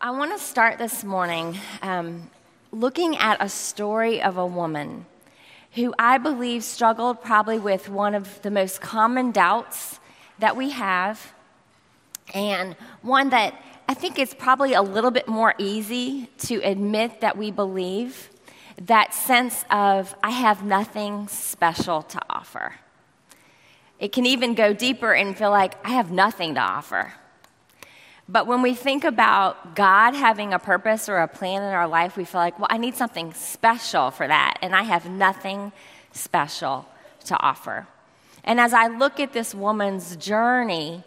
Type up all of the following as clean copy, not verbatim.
I want to start this morning looking at a story of a woman who I believe struggled probably with one of the most common doubts that we have, and one that I think is probably a little bit more easy to admit that we believe, that sense of, I have nothing special to offer. It can even go deeper and feel like, I have nothing to offer. But when we think about God having a purpose or a plan in our life, we feel like, well, I need something special for that, and I have nothing special to offer. And as I look at this woman's journey,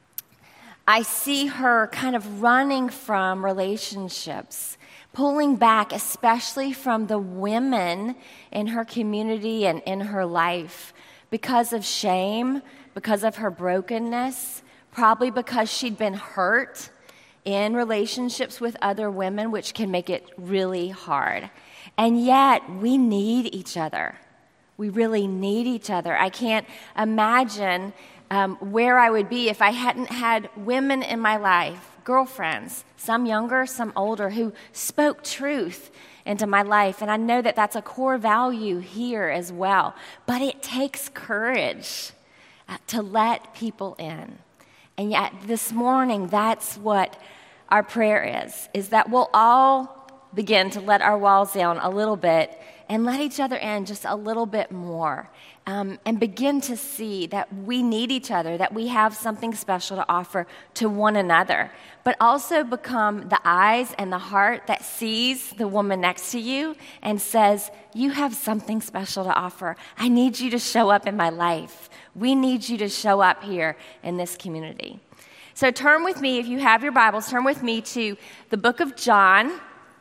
I see her kind of running from relationships, pulling back, especially from the women in her community and in her life, because of shame, because of her brokenness, probably because she'd been hurt in relationships with other women, which can make it really hard. And yet, we need each other. We really need each other. I can't imagine where I would be if I hadn't had women in my life, girlfriends, some younger, some older, who spoke truth into my life. And I know that that's a core value here as well. But it takes courage to let people in. And yet this morning, that's what our prayer is that we'll all begin to let our walls down a little bit and let each other in just a little bit more, and begin to see that we need each other, that we have something special to offer to one another, but also become the eyes and the heart that sees the woman next to you and says, you have something special to offer. I need you to show up in my life. We need you to show up here in this community. So turn with me, if you have your Bibles, turn with me to the book of John,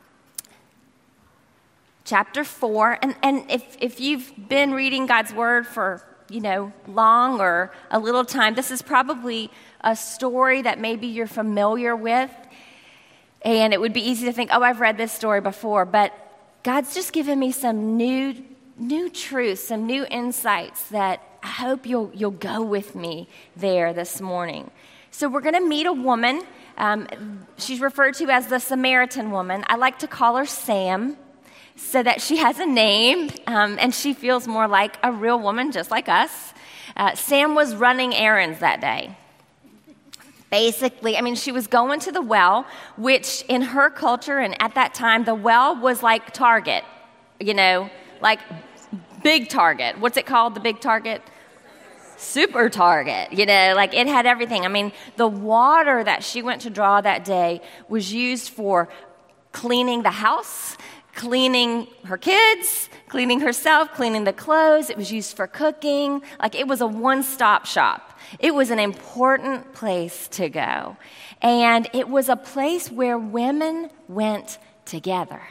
chapter 4. And if you've been reading God's Word for, long or a little time, this is probably a story that maybe you're familiar with. And it would be easy to think, oh, I've read this story before. But God's just given me some new truths, some new insights that I hope you'll go with me there this morning. So we're going to meet a woman. She's referred to as the Samaritan woman. I like to call her Sam, so that she has a name, and she feels more like a real woman, just like us. Sam was running errands that day. Basically, she was going to the well, which in her culture and at that time, the well was like Target, like big Target. What's it called, the big Target? Super Target, like it had everything. The water that she went to draw that day was used for cleaning the house, cleaning her kids, cleaning herself, cleaning the clothes. It was used for cooking. Like it was a one-stop shop. It was an important place to go. And it was a place where women went together.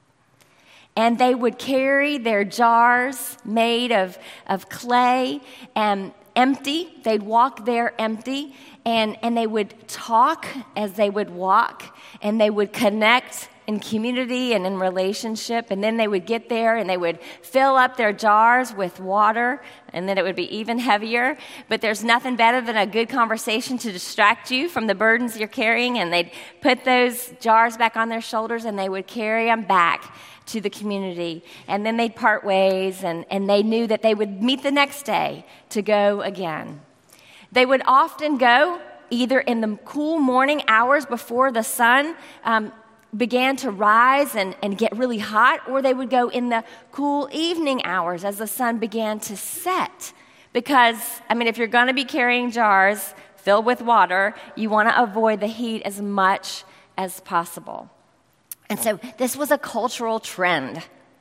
And they would carry their jars made of clay and empty. They'd walk there empty. And they would talk as they would walk. And they would connect in community and in relationship, and then they would get there and they would fill up their jars with water, and then it would be even heavier. But there's nothing better than a good conversation to distract you from the burdens you're carrying, and they'd put those jars back on their shoulders and they would carry them back to the community. And then they'd part ways, and they knew that they would meet the next day to go again. They would often go either in the cool morning hours before the sun began to rise and get really hot, or they would go in the cool evening hours as the sun began to set. Because, if you're going to be carrying jars filled with water, you want to avoid the heat as much as possible. And so this was a cultural trend.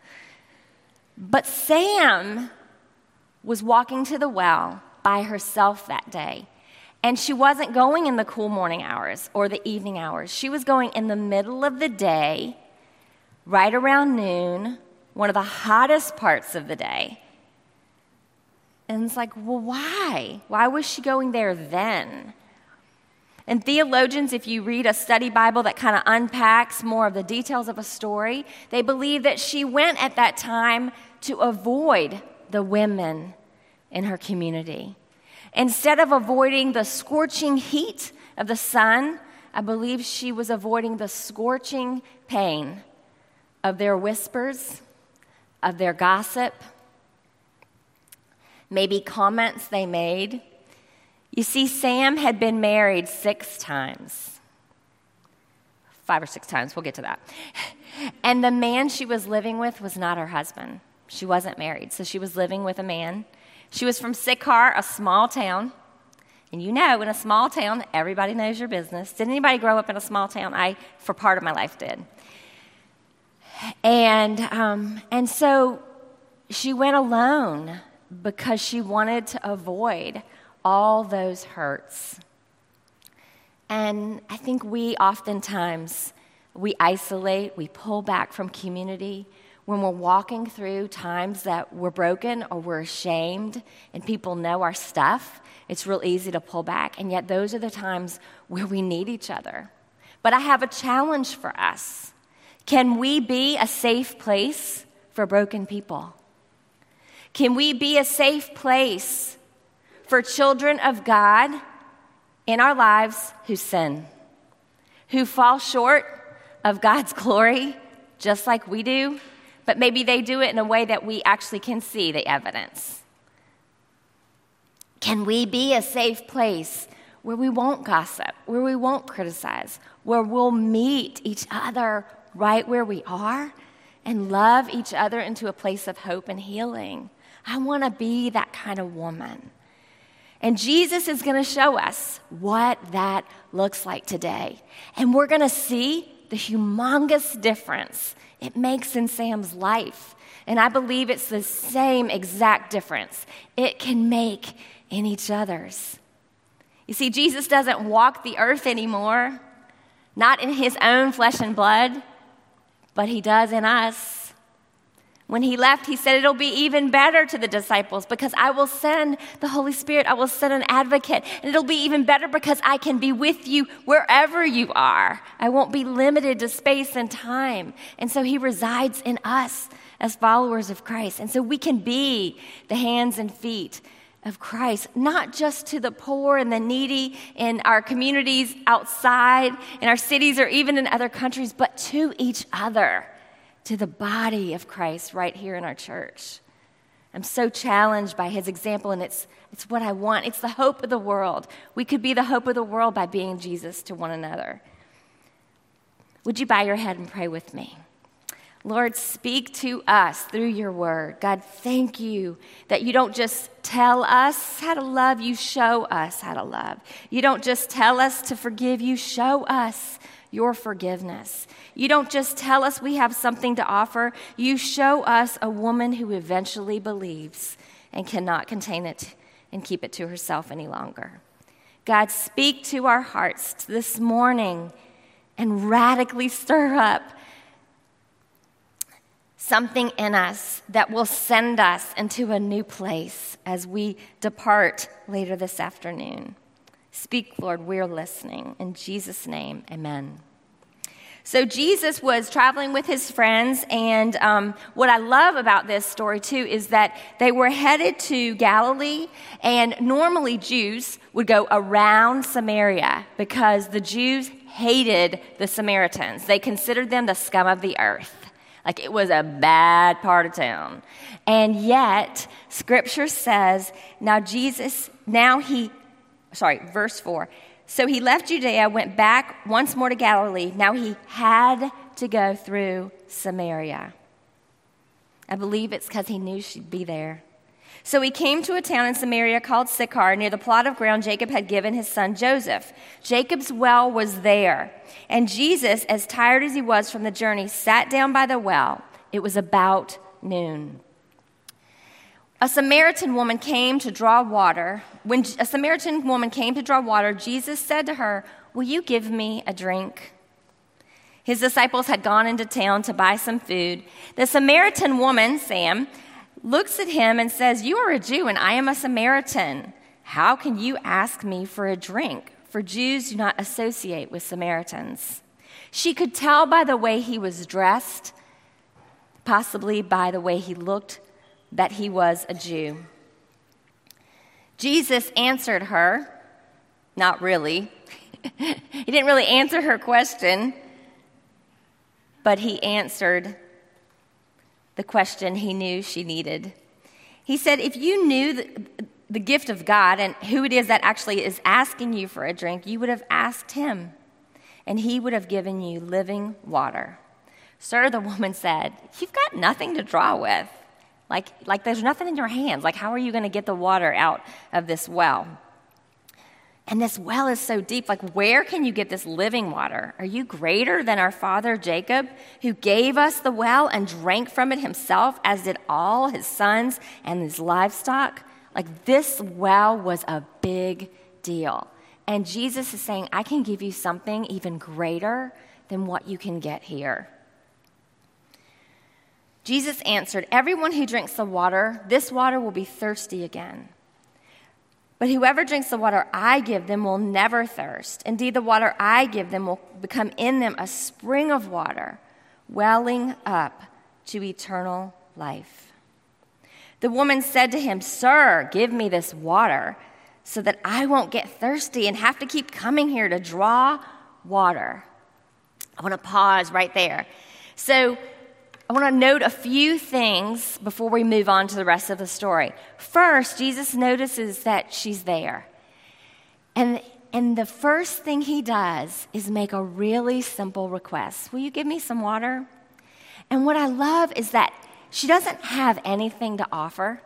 But Sam was walking to the well by herself that day. And she wasn't going in the cool morning hours or the evening hours. She was going in the middle of the day, right around noon, one of the hottest parts of the day. And it's like, well, why? Why was she going there then? And theologians, if you read a study Bible that kind of unpacks more of the details of a story, they believe that she went at that time to avoid the women in her community. Instead of avoiding the scorching heat of the sun, I believe she was avoiding the scorching pain of their whispers, of their gossip, maybe comments they made. You see, Sam had been married 6 times. 5 or 6 times, we'll get to that. And the man she was living with was not her husband. She wasn't married, so she was living with a man. She was from Sychar, a small town. And you know, in a small town, everybody knows your business. Did anybody grow up in a small town? I, for part of my life, did. And so she went alone because she wanted to avoid all those hurts. And I think we oftentimes, we isolate, we pull back from community when we're walking through times that we're broken or we're ashamed and people know our stuff. It's real easy to pull back, and yet those are the times where we need each other. But I have a challenge for us. Can we be a safe place for broken people? Can we be a safe place for children of God in our lives who sin, who fall short of God's glory just like we do, but maybe they do it in a way that we actually can see the evidence? Can we be a safe place where we won't gossip, where we won't criticize, where we'll meet each other right where we are and love each other into a place of hope and healing? I want to be that kind of woman. And Jesus is going to show us what that looks like today. And we're going to see the humongous difference it makes in Sam's life. And I believe it's the same exact difference it can make in each other's. You see, Jesus doesn't walk the earth anymore, not in his own flesh and blood, but he does in us. When he left, he said, it'll be even better to the disciples because I will send the Holy Spirit. I will send an advocate. And it'll be even better because I can be with you wherever you are. I won't be limited to space and time. And so he resides in us as followers of Christ. And so we can be the hands and feet of Christ, not just to the poor and the needy in our communities outside, in our cities, or even in other countries, but to each other, to the body of Christ right here in our church. I'm so challenged by his example, and it's what I want. It's the hope of the world. We could be the hope of the world by being Jesus to one another. Would you bow your head and pray with me? Lord, speak to us through your word. God, thank you that you don't just tell us how to love, you show us how to love. You don't just tell us to forgive, you show us your forgiveness. You don't just tell us we have something to offer, you show us a woman who eventually believes and cannot contain it and keep it to herself any longer. God, speak to our hearts this morning and radically stir up something in us that will send us into a new place as we depart later this afternoon. Speak, Lord, we're listening. In Jesus' name, amen. So Jesus was traveling with his friends, and what I love about this story, too, is that they were headed to Galilee, and normally Jews would go around Samaria because the Jews hated the Samaritans. They considered them the scum of the earth. Like it was a bad part of town. And yet, Scripture says, verse 4. So he left Judea, went back once more to Galilee. Now he had to go through Samaria. I believe it's because he knew she'd be there. So he came to a town in Samaria called Sychar, near the plot of ground Jacob had given his son Joseph. Jacob's well was there. And Jesus, as tired as he was from the journey, sat down by the well. It was about noon. A Samaritan woman came to draw water. When a Samaritan woman came to draw water, Jesus said to her, "Will you give me a drink?" His disciples had gone into town to buy some food. The Samaritan woman, Sam, looks at him and says, "You are a Jew and I am a Samaritan. How can you ask me for a drink?" For Jews do not associate with Samaritans. She could tell by the way he was dressed, possibly by the way he looked, that he was a Jew. Jesus answered her, "Not really." He didn't really answer her question, but he answered the question he knew she needed. He said, if you knew the gift of God and who it is that actually is asking you for a drink, you would have asked him, and he would have given you living water. Sir, the woman said, you've got nothing to draw with. Like there's nothing in your hands. Like, how are you going to get the water out of this well? And this well is so deep. Like, where can you get this living water? Are you greater than our father Jacob, who gave us the well and drank from it himself, as did all his sons and his livestock? Like, this well was a big deal. And Jesus is saying, I can give you something even greater than what you can get here. Jesus answered, everyone who drinks the water, this water will be thirsty again. But whoever drinks the water I give them will never thirst. Indeed, the water I give them will become in them a spring of water, welling up to eternal life. The woman said to him, Sir, give me this water so that I won't get thirsty and have to keep coming here to draw water. I want to pause right there. So I want to note a few things before we move on to the rest of the story. First, Jesus notices that she's there. And the first thing he does is make a really simple request. Will you give me some water? And what I love is that she doesn't have anything to offer,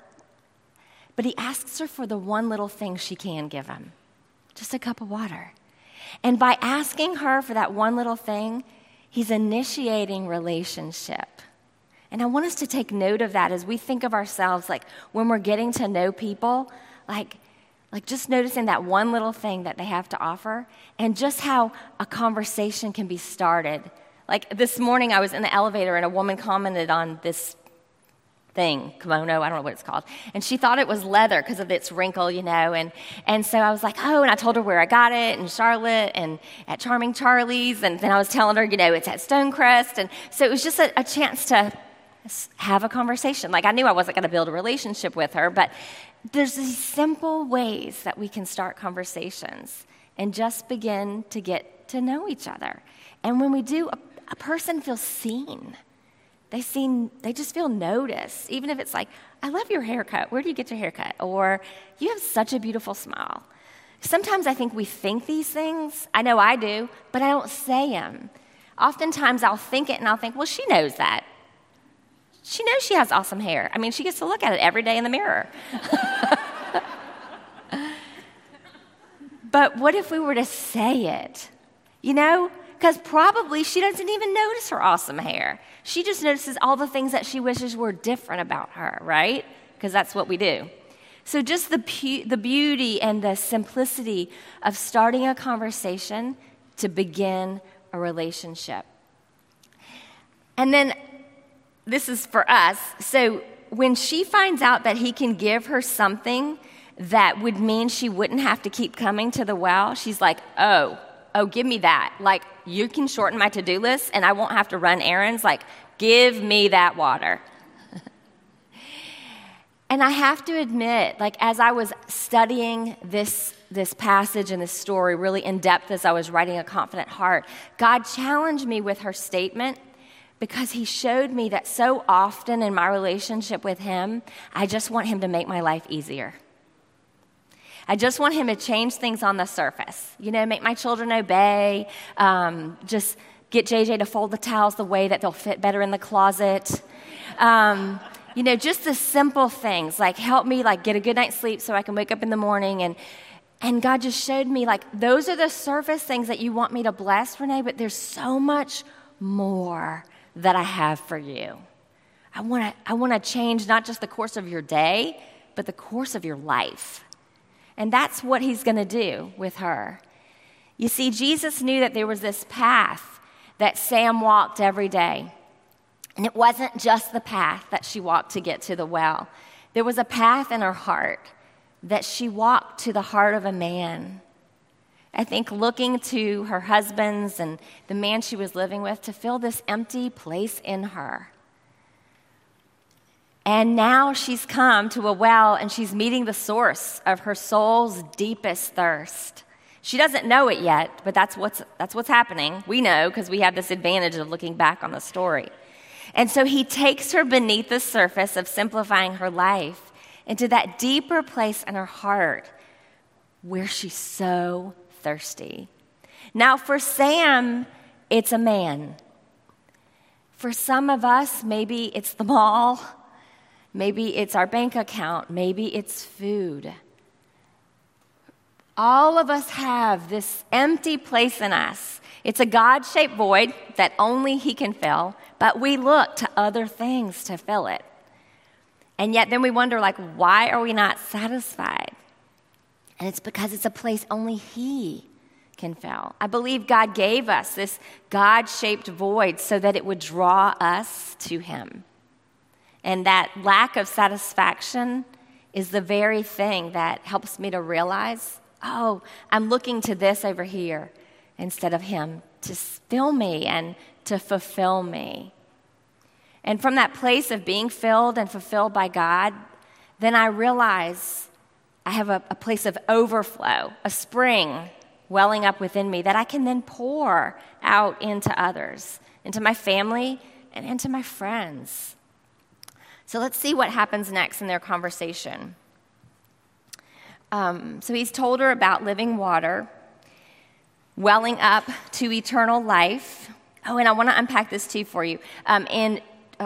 but he asks her for the one little thing she can give him, just a cup of water. And by asking her for that one little thing, he's initiating relationship. And I want us to take note of that as we think of ourselves, like when we're getting to know people, like just noticing that one little thing that they have to offer and just how a conversation can be started. Like this morning I was in the elevator and a woman commented on this thing, kimono, I don't know what it's called. And she thought it was leather because of its wrinkle, And so I was like, oh, and I told her where I got it in Charlotte and at Charming Charlie's. And then I was telling her, it's at Stonecrest. And so it was just a chance to have a conversation. Like I knew I wasn't going to build a relationship with her, but there's these simple ways that we can start conversations and just begin to get to know each other. And when we do, a person feels seen. They just feel noticed, even if it's like, I love your haircut. Where do you get your haircut? Or you have such a beautiful smile. Sometimes I think we think these things. I know I do, but I don't say them. Oftentimes I'll think it and I'll think, well, she knows that. She knows she has awesome hair. I mean, she gets to look at it every day in the mirror. But what if we were to say it? Because probably she doesn't even notice her awesome hair. She just notices all the things that she wishes were different about her, right? Because that's what we do. So just the beauty and the simplicity of starting a conversation to begin a relationship. And then this is for us. So when she finds out that he can give her something that would mean she wouldn't have to keep coming to the well, she's like, oh, give me that. Like, you can shorten my to-do list and I won't have to run errands. Like, give me that water. And I have to admit, like, as I was studying this passage and this story really in depth as I was writing A Confident Heart, God challenged me with her statement because he showed me that so often in my relationship with him, I just want him to make my life easier. I just want him to change things on the surface. Make my children obey, just get JJ to fold the towels the way that they'll fit better in the closet. Just the simple things, like help me get a good night's sleep so I can wake up in the morning. And God just showed me, those are the surface things that you want me to bless, Renee, but there's so much more that I have for you. I want to change not just the course of your day, but the course of your life. And that's what he's going to do with her. You see, Jesus knew that there was this path that Sam walked every day. And it wasn't just the path that she walked to get to the well. There was a path in her heart that she walked to the heart of a man. I think looking to her husbands and the man she was living with to fill this empty place in her. And now she's come to a well and she's meeting the source of her soul's deepest thirst. She doesn't know it yet, but that's what's happening. We know because we have this advantage of looking back on the story. And so he takes her beneath the surface of simplifying her life into that deeper place in her heart where she's so thirsty. Now, for Sam, it's a man. For some of us, maybe it's the mall. Maybe it's our bank account. Maybe it's food. All of us have this empty place in us. It's a God-shaped void that only he can fill, but we look to other things to fill it. And yet then we wonder, why are we not satisfied? And it's because it's a place only he can fill. I believe God gave us this God-shaped void so that it would draw us to him. And that lack of satisfaction is the very thing that helps me to realize, I'm looking to this over here instead of him to fill me and to fulfill me. And from that place of being filled and fulfilled by God, then I realize I have a place of overflow, a spring welling up within me that I can then pour out into others, into my family and into my friends. So let's see what happens next in their conversation. So he's told her about living water, welling up to eternal life. Oh, and I want to unpack this too for you. In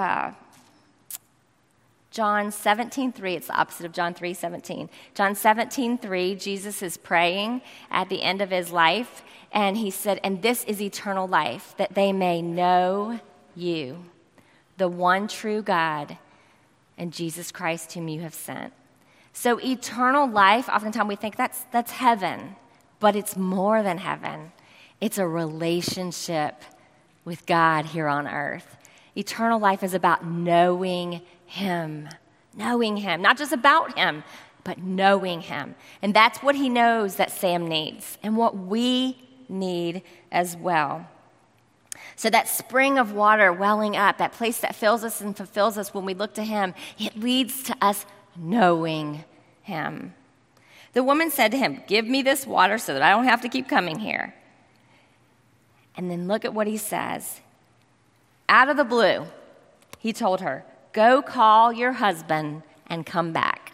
John 17:3, it's the opposite of John 3:17. John 17:3, Jesus is praying at the end of his life, and he said, "And this is eternal life, that they may know you, the one true God, and Jesus Christ whom you have sent." So eternal life, oftentimes we think that's heaven, but it's more than heaven. It's a relationship with God here on earth. Eternal life is about knowing him, not just about him, but knowing him. And that's what he knows that Sam needs and what we need as well. So that spring of water welling up, that place that fills us and fulfills us when we look to him, it leads to us knowing him. The woman said to him, "Give me this water so that I don't have to keep coming here." And then look at what he says. Out of the blue, he told her, "Go call your husband and come back."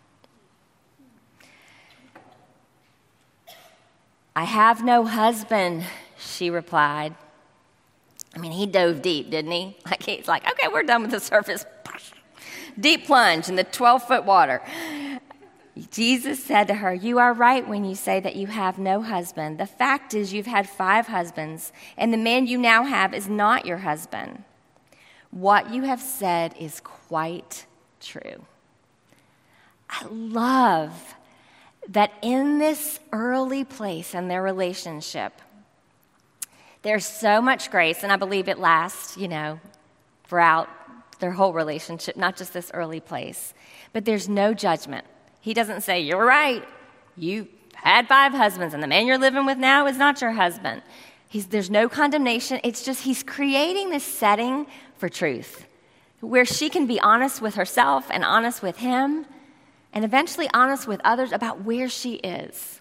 "I have no husband," she replied. I mean, he dove deep, didn't he? He's like, okay, we're done with the surface. Deep plunge in the 12-foot water. Jesus said to her, "You are right when you say that you have no husband. The fact is you've had 5 husbands, and the man you now have is not your husband. What you have said is quite true." I love that in this early place in their relationship, there's so much grace, and I believe it lasts, throughout their whole relationship, not just this early place. But there's no judgment. He doesn't say, "You're right. You had 5 husbands, and the man you're living with now is not your husband." There's no condemnation. It's just he's creating this setting for truth, where she can be honest with herself and honest with him, and eventually honest with others about where she is,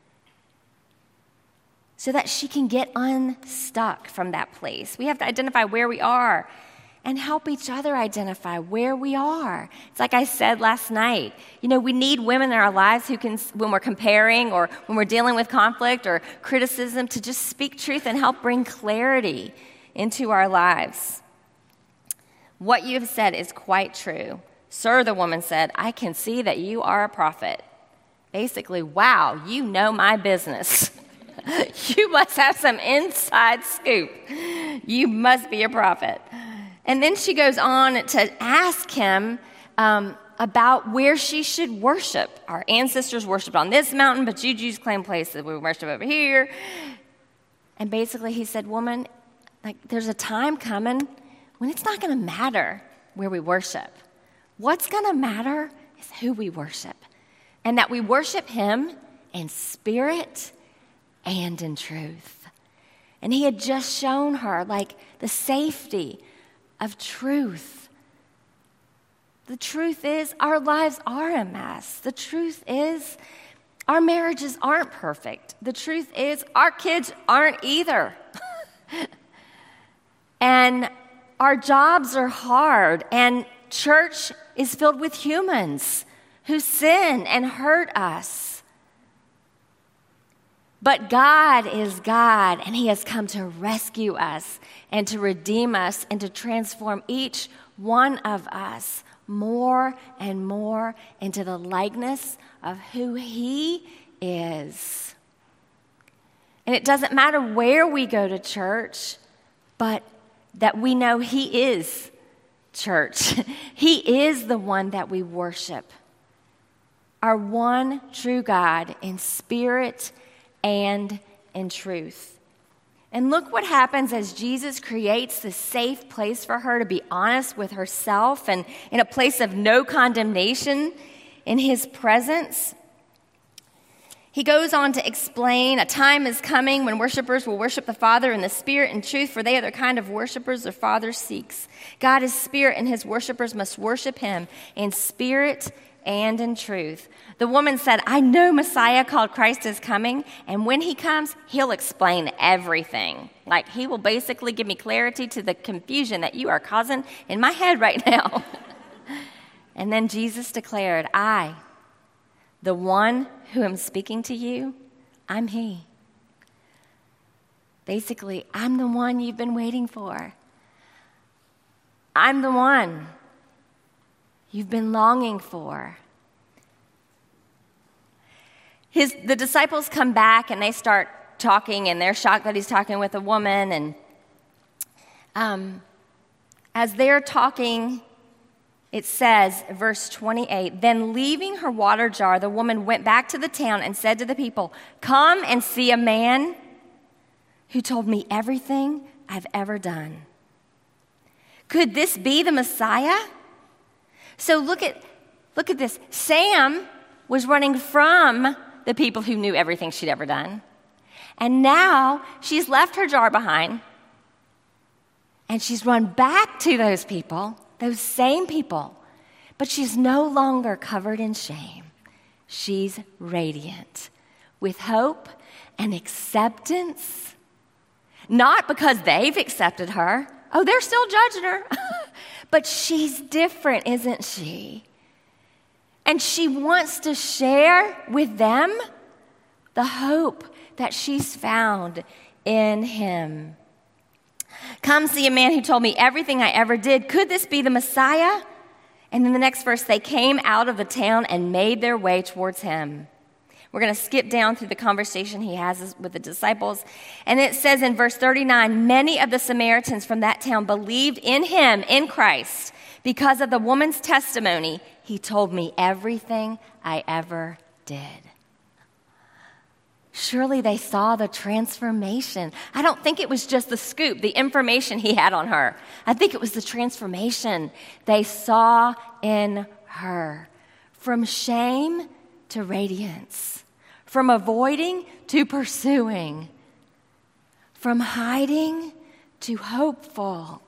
so that she can get unstuck from that place. We have to identify where we are and help each other identify where we are. It's like I said last night. We need women in our lives who can, when we're comparing or when we're dealing with conflict or criticism, to just speak truth and help bring clarity into our lives. "What you have said is quite true. Sir," the woman said, "I can see that you are a prophet." Basically, wow, you know my business. You must have some inside scoop. You must be a prophet. And then she goes on to ask him about where she should worship. Our ancestors worshiped on this mountain, but you Jews claim places we worship over here. And basically he said, "Woman, there's a time coming when it's not going to matter where we worship. What's going to matter is who we worship, and that we worship him in spirit and in truth." And he had just shown her the safety of truth. The truth is our lives are a mess. The truth is Our marriages aren't perfect. The truth is, our kids aren't either. And our jobs are hard, and church is filled with humans who sin and hurt us. But God is God, and He has come to rescue us and to redeem us and to transform each one of us more and more into the likeness of who He is. And it doesn't matter where we go to church, but that we know He is church. He is the one that we worship. Our one true God in spirit and in truth. And look what happens as Jesus creates this safe place for her to be honest with herself and in a place of no condemnation in His presence. He goes on to explain, a time is coming when worshipers will worship the Father in the Spirit and truth, for they are the kind of worshipers the Father seeks. God is Spirit, and His worshipers must worship Him in spirit and in truth. The woman said, I know Messiah called Christ is coming, and when He comes, He'll explain everything. Like, He will basically give me clarity to the confusion that you are causing in my head right now. And then Jesus declared, I, the one who am speaking to you, I'm He. Basically, I'm the one you've been waiting for. I'm the one you've been longing for. The disciples come back and they start talking, and they're shocked that He's talking with a woman. And as they're talking, it says, verse 28, then leaving her water jar, the woman went back to the town and said to the people, come and see a man who told me everything I've ever done. Could this be the Messiah? So look at this. Sam was running from the people who knew everything she'd ever done. And now she's left her jar behind, and she's run back to those people, those same people, but she's no longer covered in shame. She's radiant with hope and acceptance, not because they've accepted her. Oh, they're still judging her. But she's different, isn't she? And she wants to share with them the hope that she's found in Him. Come see a man who told me everything I ever did. Could this be the Messiah? And in the next verse, they came out of the town and made their way towards Him. We're going to skip down through the conversation He has with the disciples. And it says in verse 39, many of the Samaritans from that town believed in Him, in Christ, because of the woman's testimony. He told me everything I ever did. Surely they saw the transformation. I don't think it was just the scoop, the information He had on her. I think it was the transformation they saw in her. From shame to radiance. From avoiding to pursuing. From hiding to hopeful.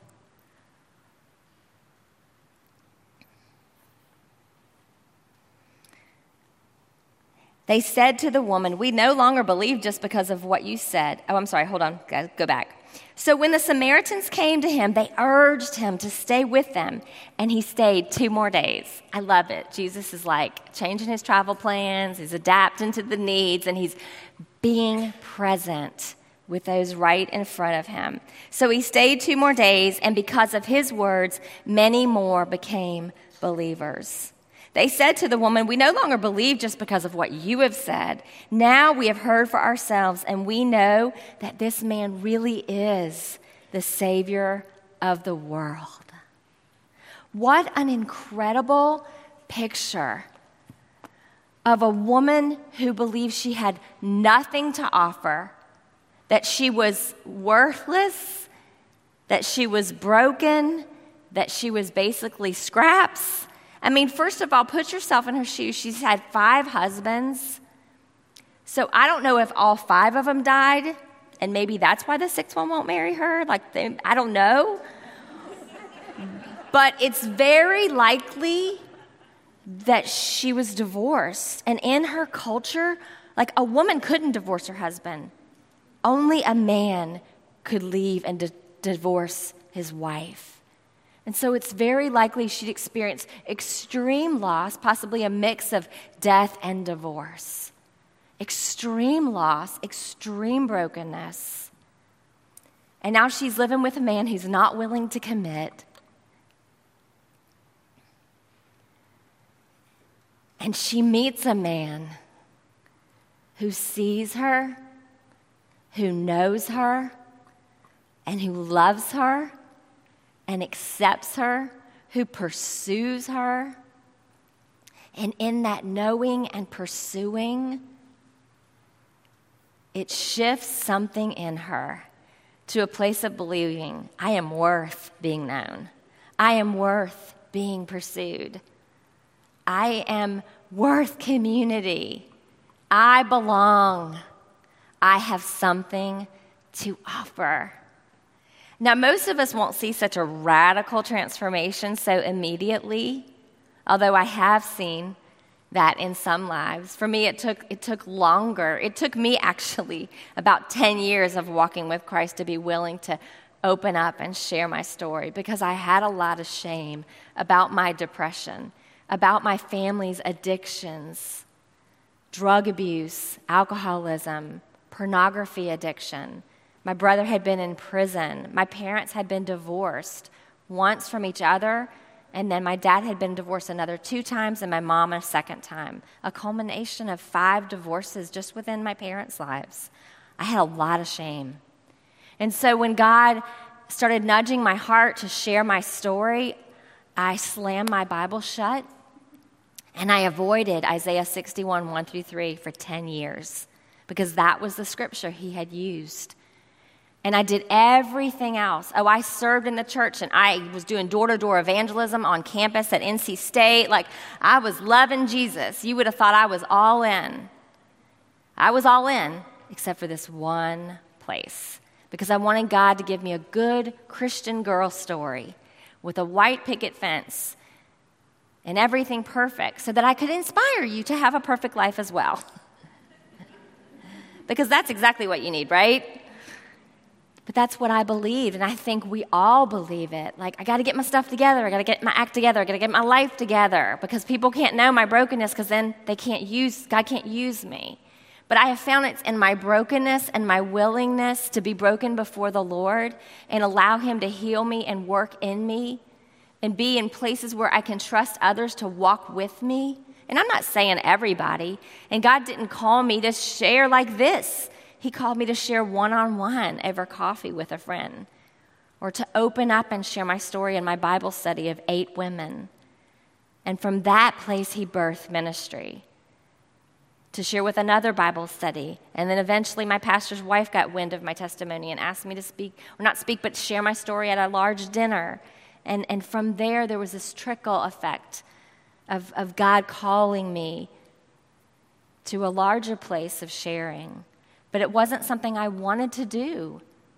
They said to the woman, we no longer believe just because of what you said. Oh, I'm sorry, hold on, guys, go back. So when the Samaritans came to Him, they urged Him to stay with them, and He stayed 2 more days. I love it. Jesus is like changing His travel plans, He's adapting to the needs, and He's being present with those right in front of Him. So He stayed 2 more days, and because of His words, many more became believers. They said to the woman, we no longer believe just because of what you have said. Now we have heard for ourselves, and we know that this man really is the Savior of the world. What an incredible picture of a woman who believed she had nothing to offer, that she was worthless, that she was broken, that she was basically scraps. I mean, first of all, put yourself in her shoes. She's had 5 husbands. So I don't know if all 5 of them died, and maybe that's why the 6th one won't marry her. I don't know. But it's very likely that she was divorced. And in her culture, like a woman couldn't divorce her husband. Only a man could leave and divorce his wife. And so it's very likely she'd experienced extreme loss, possibly a mix of death and divorce. Extreme loss, extreme brokenness. And now she's living with a man who's not willing to commit. And she meets a man who sees her, who knows her, and who loves her and accepts her, who pursues her. And in that knowing and pursuing, it shifts something in her to a place of believing, I am worth being known. I am worth being pursued. I am worth community. I belong. I have something to offer. Now, most of us won't see such a radical transformation so immediately, although I have seen that in some lives. For me, it took longer. It took me actually about 10 years of walking with Christ to be willing to open up and share my story, because I had a lot of shame about my depression, about my family's addictions, drug abuse, alcoholism, pornography addiction. My brother had been in prison. My parents had been divorced, once from each other, and then my dad had been divorced another 2 times, and my mom a second time. A culmination of 5 divorces just within my parents' lives. I had a lot of shame. And so when God started nudging my heart to share my story, I slammed my Bible shut, and I avoided Isaiah 61, 1-3 for 10 years, because that was the scripture he had used. And I did everything else. Oh, I served in the church, and I was doing door-to-door evangelism on campus at NC State. Like, I was loving Jesus. You would have thought I was all in. I was all in, except for this one place, because I wanted God to give me a good Christian girl story with a white picket fence and everything perfect, so that I could inspire you to have a perfect life as well. Because that's exactly what you need, right? But that's what I believed, and I think we all believe it. Like, I got to get my stuff together. I got to get my act together. I got to get my life together, because people can't know my brokenness, because then God can't use me. But I have found it's in my brokenness and my willingness to be broken before the Lord and allow him to heal me and work in me and be in places where I can trust others to walk with me. And I'm not saying everybody. And God didn't call me to share like this. He called me to share one-on-one over coffee with a friend, or to open up and share my story in my Bible study of 8 women. And from that place, he birthed ministry, to share with another Bible study. And then eventually my pastor's wife got wind of my testimony and asked me to speak, or not speak, but share my story at a large dinner. And from there was this trickle effect of God calling me to a larger place of sharing. But it wasn't something I wanted to do.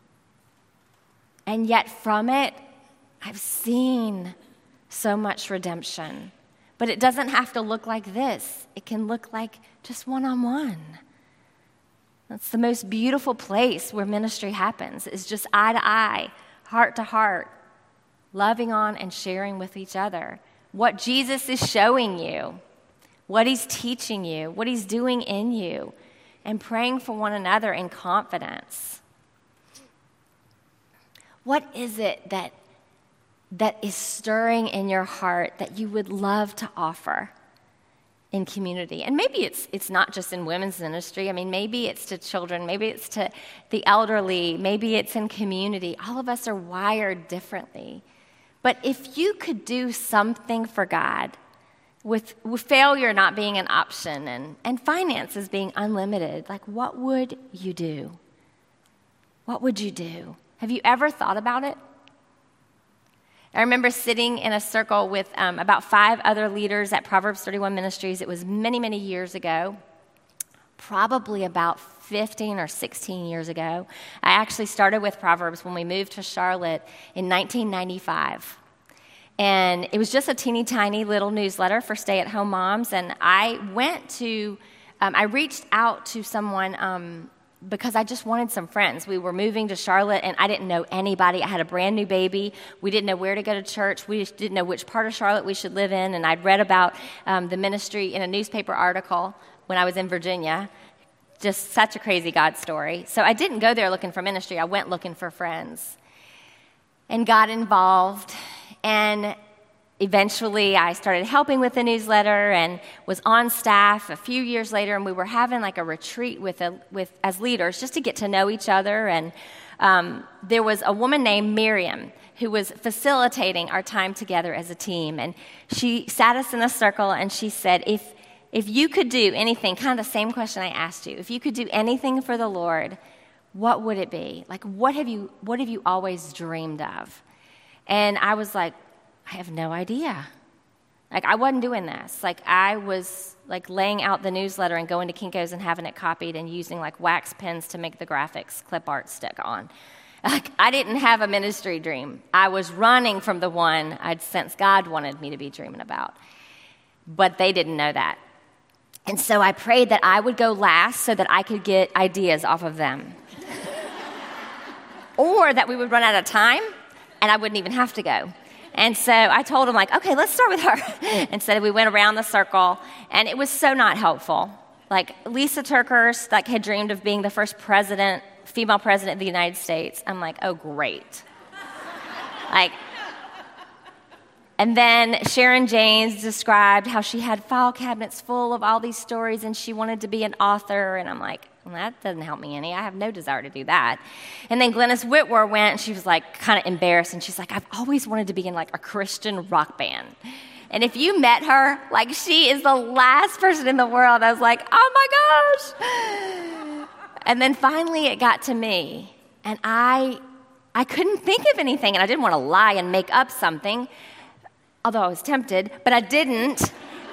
And yet from it, I've seen so much redemption. But it doesn't have to look like this. It can look like just one-on-one. That's the most beautiful place where ministry happens, is just eye to eye, heart to heart, loving on and sharing with each other what Jesus is showing you, what he's teaching you, what he's doing in you, and praying for one another in confidence. What is it that is stirring in your heart that you would love to offer in community? And maybe it's not just in women's ministry. I mean, maybe it's to children, maybe it's to the elderly, maybe it's in community. All of us are wired differently. But if you could do something for God, with failure not being an option and finances being unlimited, like, what would you do? What would you do? Have you ever thought about it? I remember sitting in a circle with about 5 other leaders at Proverbs 31 Ministries. It was many, many years ago, probably about 15 or 16 years ago. I actually started with Proverbs when we moved to Charlotte in 1995. And it was just a teeny tiny little newsletter for stay-at-home moms. And I reached out to someone because I just wanted some friends. We were moving to Charlotte, and I didn't know anybody. I had a brand new baby. We didn't know where to go to church. We didn't know which part of Charlotte we should live in. And I'd read about the ministry in a newspaper article when I was in Virginia. Just such a crazy God story. So I didn't go there looking for ministry. I went looking for friends. And got involved. And eventually I started helping with the newsletter and was on staff a few years later, and we were having like a retreat with as leaders just to get to know each other. And there was a woman named Miriam who was facilitating our time together as a team. And she sat us in a circle and she said, if you could do anything, kind of the same question I asked you, if you could do anything for the Lord, what would it be? Like, what have you always dreamed of? And I was like, I have no idea. Like, I wasn't doing this. Like, I was, like, laying out the newsletter and going to Kinko's and having it copied and using, like, wax pens to make the graphics clip art stick on. Like, I didn't have a ministry dream. I was running from the one I'd sensed God wanted me to be dreaming about. But they didn't know that. And so I prayed that I would go last so that I could get ideas off of them. Or that we would run out of time and I wouldn't even have to go. And so I told him, like, okay, let's start with her. And so we went around the circle, and it was so not helpful. Like, Lisa TerKeurst, like, had dreamed of being the first female president of the United States. I'm like, oh, great. Like, and then Sharon Janes described how she had file cabinets full of all these stories, and she wanted to be an author. And I'm like, well, that doesn't help me any. I have no desire to do that. And then Glennis Whitwer went, and she was like kind of embarrassed, and she's like, I've always wanted to be in like a Christian rock band. And if you met her, like, she is the last person in the world. I was like, oh my gosh. And then finally it got to me, and I couldn't think of anything, and I didn't want to lie and make up something, although I was tempted, but I didn't.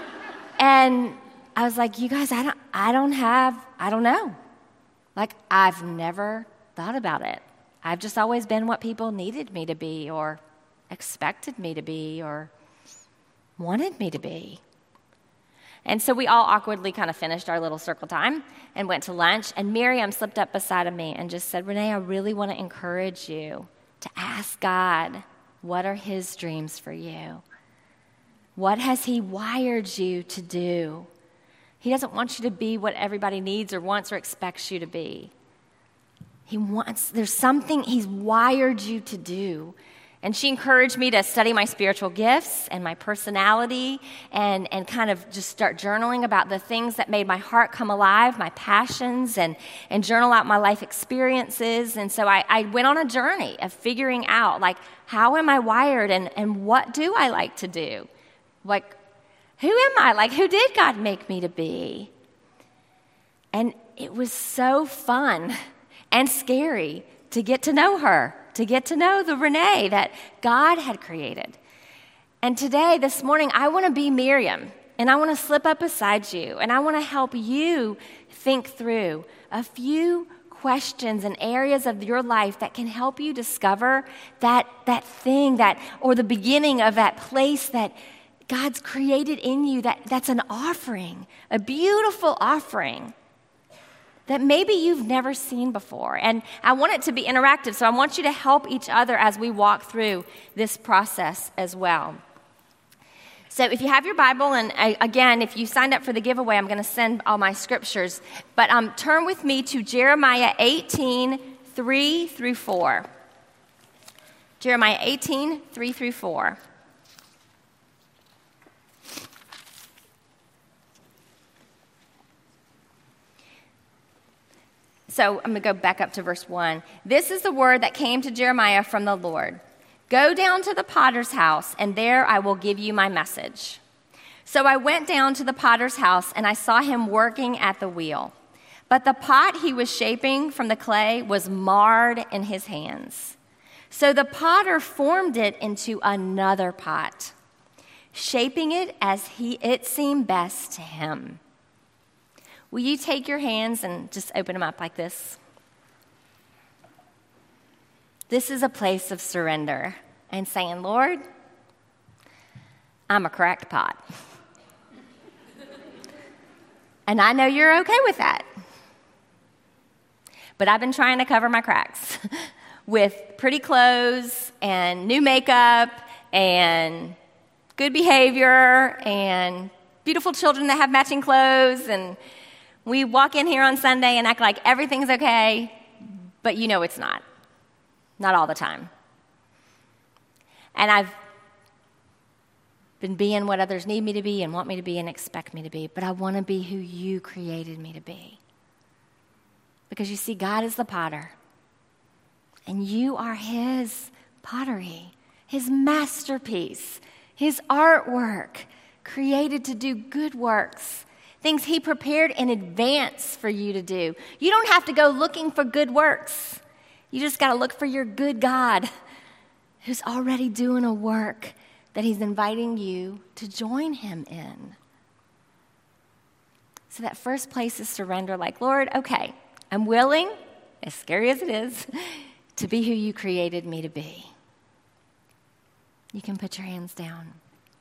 And I was like, you guys, I don't know. Like, I've never thought about it. I've just always been what people needed me to be or expected me to be or wanted me to be. And so we all awkwardly kind of finished our little circle time and went to lunch. And Miriam slipped up beside of me and just said, Renee, I really want to encourage you to ask God, what are his dreams for you? What has he wired you to do? He doesn't want you to be what everybody needs or wants or expects you to be. There's something he's wired you to do. And she encouraged me to study my spiritual gifts and my personality and kind of just start journaling about the things that made my heart come alive, my passions, and journal out my life experiences. And so I went on a journey of figuring out, like, how am I wired and what do I like to do? Like, who am I? Like, who did God make me to be? And it was so fun and scary to get to know her, to get to know the Renee that God had created. And today, this morning, I want to be Miriam, and I want to slip up beside you, and I want to help you think through a few questions and areas of your life that can help you discover that thing or the beginning of that place that God's created in you, that's an offering, a beautiful offering that maybe you've never seen before. And I want it to be interactive, so I want you to help each other as we walk through this process as well. So if you have your Bible, and again, if you signed up for the giveaway, I'm going to send all my scriptures. But turn with me to Jeremiah 18, 3 through 4. Jeremiah 18, 3 through 4. So I'm going to go back up to verse 1. This is the word that came to Jeremiah from the Lord. Go down to the potter's house, and there I will give you my message. So I went down to the potter's house, and I saw him working at the wheel. But the pot he was shaping from the clay was marred in his hands. So the potter formed it into another pot, shaping it as it seemed best to him. Will you take your hands and just open them up like this? This is a place of surrender and saying, Lord, I'm a cracked pot. And I know you're okay with that. But I've been trying to cover my cracks with pretty clothes and new makeup and good behavior and beautiful children that have matching clothes. And we walk in here on Sunday and act like everything's okay, but you know it's not. Not all the time. And I've been being what others need me to be and want me to be and expect me to be, but I want to be who you created me to be. Because you see, God is the potter, and you are his pottery, his masterpiece, his artwork, created to do good works, things he prepared in advance for you to do. You don't have to go looking for good works. You just got to look for your good God who's already doing a work that he's inviting you to join him in. So that first place is surrender, like, Lord, okay, I'm willing, as scary as it is, to be who you created me to be. You can put your hands down.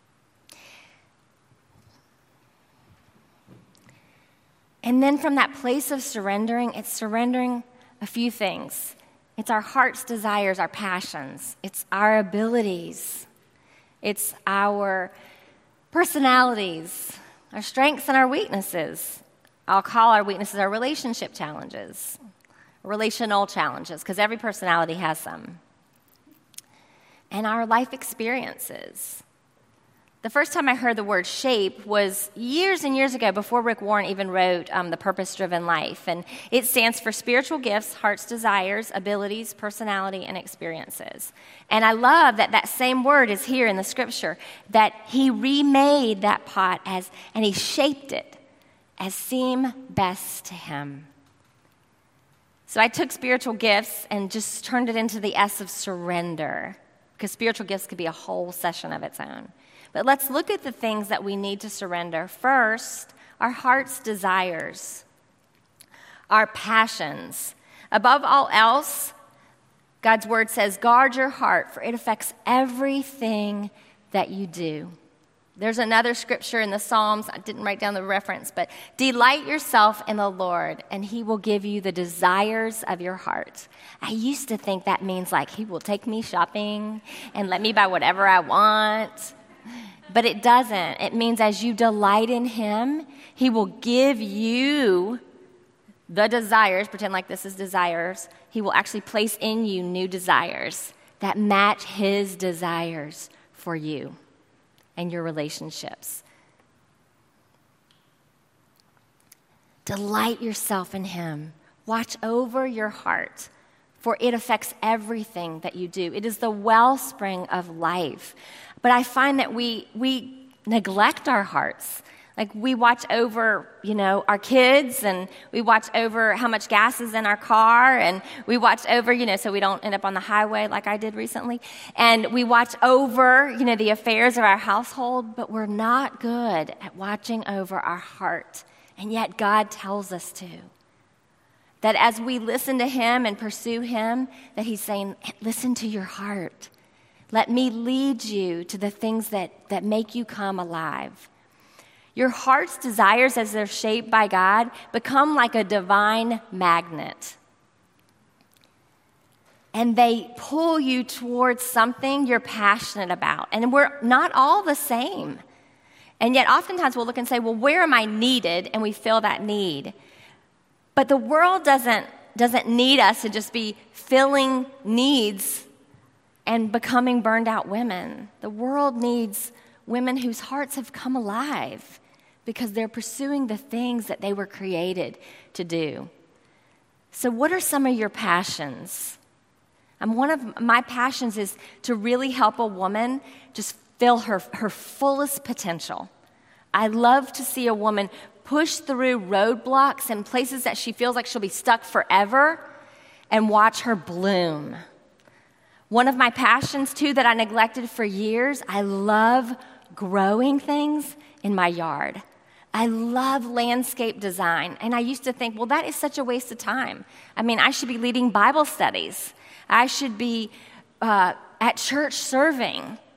And then from that place of surrendering, it's surrendering a few things. It's our heart's desires, our passions. It's our abilities. It's our personalities, our strengths and our weaknesses. I'll call our weaknesses our relationship challenges, relational challenges, because every personality has some. And our life experiences. The first time I heard the word shape was years and years ago, before Rick Warren even wrote The Purpose-Driven Life. And it stands for spiritual gifts, heart's desires, abilities, personality, and experiences. And I love that that same word is here in the scripture, that he remade that pot and he shaped it as seemed best to him. So I took spiritual gifts and just turned it into the S of surrender, because spiritual gifts could be a whole session of its own. But let's look at the things that we need to surrender. First, our heart's desires, our passions. Above all else, God's word says, guard your heart, for it affects everything that you do. There's another scripture in the Psalms, I didn't write down the reference, but delight yourself in the Lord, and he will give you the desires of your heart. I used to think that means like he will take me shopping and let me buy whatever I want. But it doesn't. It means as you delight in him, he will give you the desires. Pretend like this is desires. He will actually place in you new desires that match his desires for you and your relationships. Delight yourself in him. Watch over your heart, for it affects everything that you do. It is the wellspring of life. But I find that we neglect our hearts. Like we watch over, our kids, and we watch over how much gas is in our car, and we watch over, so we don't end up on the highway like I did recently. And we watch over, the affairs of our household, but we're not good at watching over our heart. And yet God tells us to. That as we listen to him and pursue him, that he's saying, listen to your heart. Let me lead you to the things that make you come alive. Your heart's desires, as they're shaped by God, become like a divine magnet. And they pull you towards something you're passionate about. And we're not all the same. And yet oftentimes we'll look and say, well, where am I needed? And we feel that need. But the world doesn't need us to just be filling needs and becoming burned out women. The world needs women whose hearts have come alive because they're pursuing the things that they were created to do. So what are some of your passions? One of my passions is to really help a woman just feel her fullest potential. I love to see a woman push through roadblocks and places that she feels like she'll be stuck forever and watch her bloom. One of my passions, too, that I neglected for years, I love growing things in my yard. I love landscape design. And I used to think, well, that is such a waste of time. I should be leading Bible studies. I should be at church serving.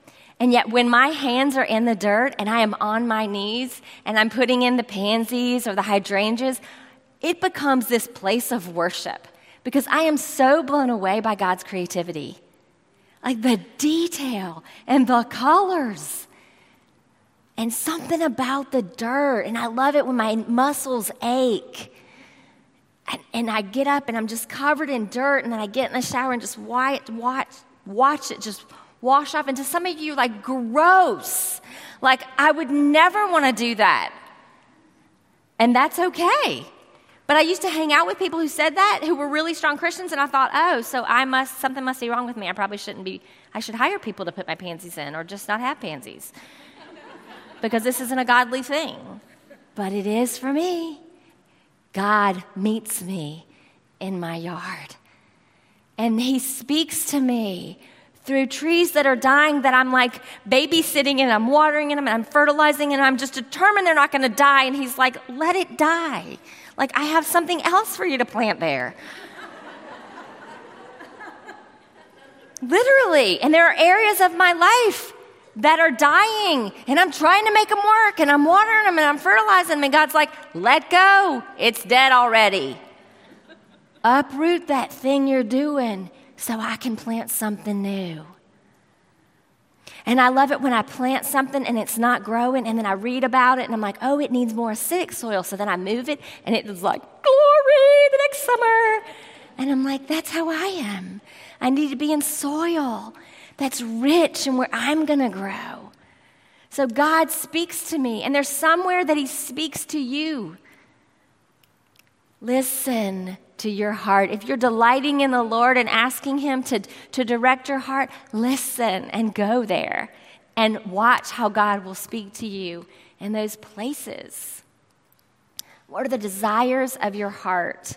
And yet when my hands are in the dirt and I am on my knees and I'm putting in the pansies or the hydrangeas, it becomes this place of worship because I am so blown away by God's creativity. Like the detail and the colors and something about the dirt. And I love it when my muscles ache. And I get up and I'm just covered in dirt, and then I get in the shower and just watch it just wash off. And to some of you, like, gross. Like, I would never want to do that. And that's okay. But I used to hang out with people who said that, who were really strong Christians, and I thought, oh, so something must be wrong with me. I should hire people to put my pansies in or just not have pansies. Because this isn't a godly thing. But it is for me. God meets me in my yard. And he speaks to me through trees that are dying that I'm like babysitting and I'm watering them and I'm fertilizing and I'm just determined they're not going to die. And he's like, let it die. Like, I have something else for you to plant there. Literally. And there are areas of my life that are dying, and I'm trying to make them work, and I'm watering them, and I'm fertilizing them, and God's like, let go. It's dead already. Uproot that thing you're doing so I can plant something new. And I love it when I plant something and it's not growing, and then I read about it, and I'm like, oh, it needs more acidic soil. So then I move it, and it was like, glory, the next summer. And I'm like, that's how I am. I need to be in soil that's rich and where I'm going to grow. So God speaks to me, and there's somewhere that he speaks to you. Listen to your heart. If you're delighting in the Lord and asking him to direct your heart, listen and go there and watch how God will speak to you in those places. What are the desires of your heart?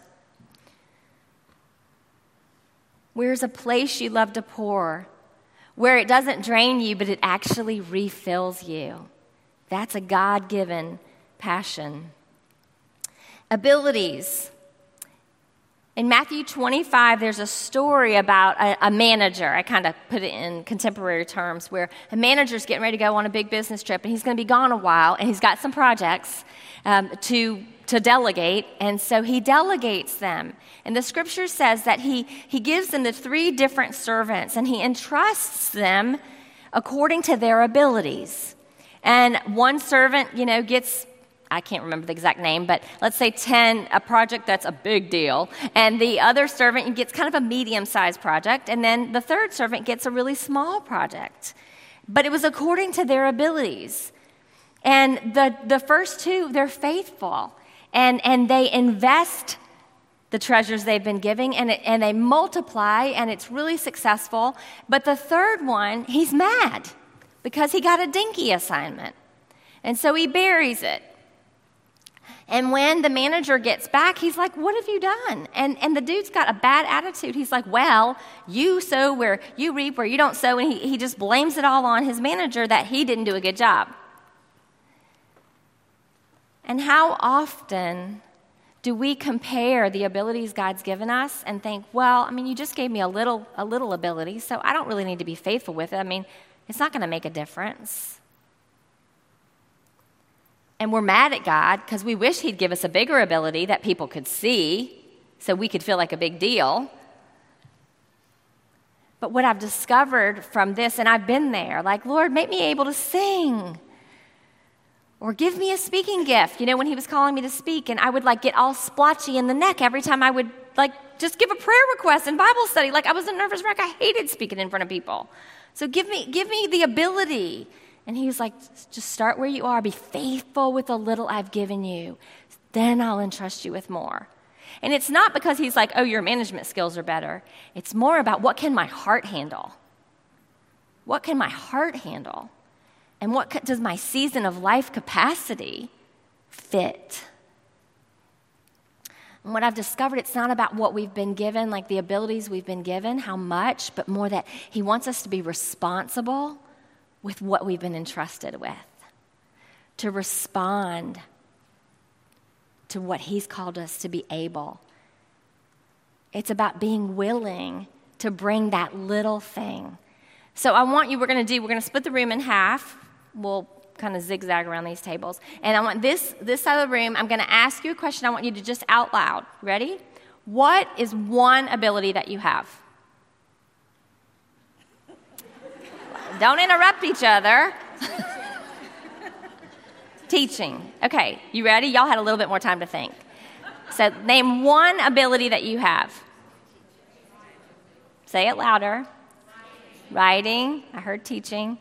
Where's a place you love to pour, where it doesn't drain you, but it actually refills you? That's a God-given passion. Abilities. In Matthew 25, there's a story about a manager. I kind of put it in contemporary terms, where a manager's getting ready to go on a big business trip, and he's going to be gone a while, and he's got some projects to delegate, and so he delegates them. And the scripture says that he gives them the 3 different servants, and he entrusts them according to their abilities. And one servant, gets, I can't remember the exact name, but let's say 10, a project that's a big deal. And the other servant gets kind of a medium-sized project. And then the third servant gets a really small project. But it was according to their abilities. And the first 2, they're faithful. And they invest the treasures they've been giving, and they multiply, and it's really successful. But the third one, he's mad because he got a dinky assignment. And so he buries it. And when the manager gets back, he's like, what have you done? And the dude's got a bad attitude. He's like, well, you sow where you reap where you don't sow. And he just blames it all on his manager that he didn't do a good job. And how often do we compare the abilities God's given us and think, well, you just gave me a little ability, so I don't really need to be faithful with it. It's not going to make a difference. And we're mad at God because we wish he'd give us a bigger ability that people could see so we could feel like a big deal. But what I've discovered from this, and I've been there, like, Lord, make me able to sing. Or give me a speaking gift, when he was calling me to speak, and I would get all splotchy in the neck every time I would just give a prayer request in Bible study. I was a nervous wreck. I hated speaking in front of people. So give me the ability. And he was like, just start where you are. Be faithful with the little I've given you. Then I'll entrust you with more. And it's not because he's like, oh, your management skills are better. It's more about what can my heart handle? What can my heart handle? And what does my season of life capacity fit? And what I've discovered, it's not about what we've been given, like the abilities we've been given, how much, but more that he wants us to be responsible with what we've been entrusted with, to respond to what he's called us to be able. It's about being willing to bring that little thing So we're going to split the room in half. We'll kind of zigzag around these tables. And I want this side of the room, I'm going to ask you a question. I want you to just out loud. Ready? What is one ability that you have? Don't interrupt each other. Teaching. Okay, you ready? Y'all had a little bit more time to think. So name one ability that you have. Say it louder. Writing. I heard teaching.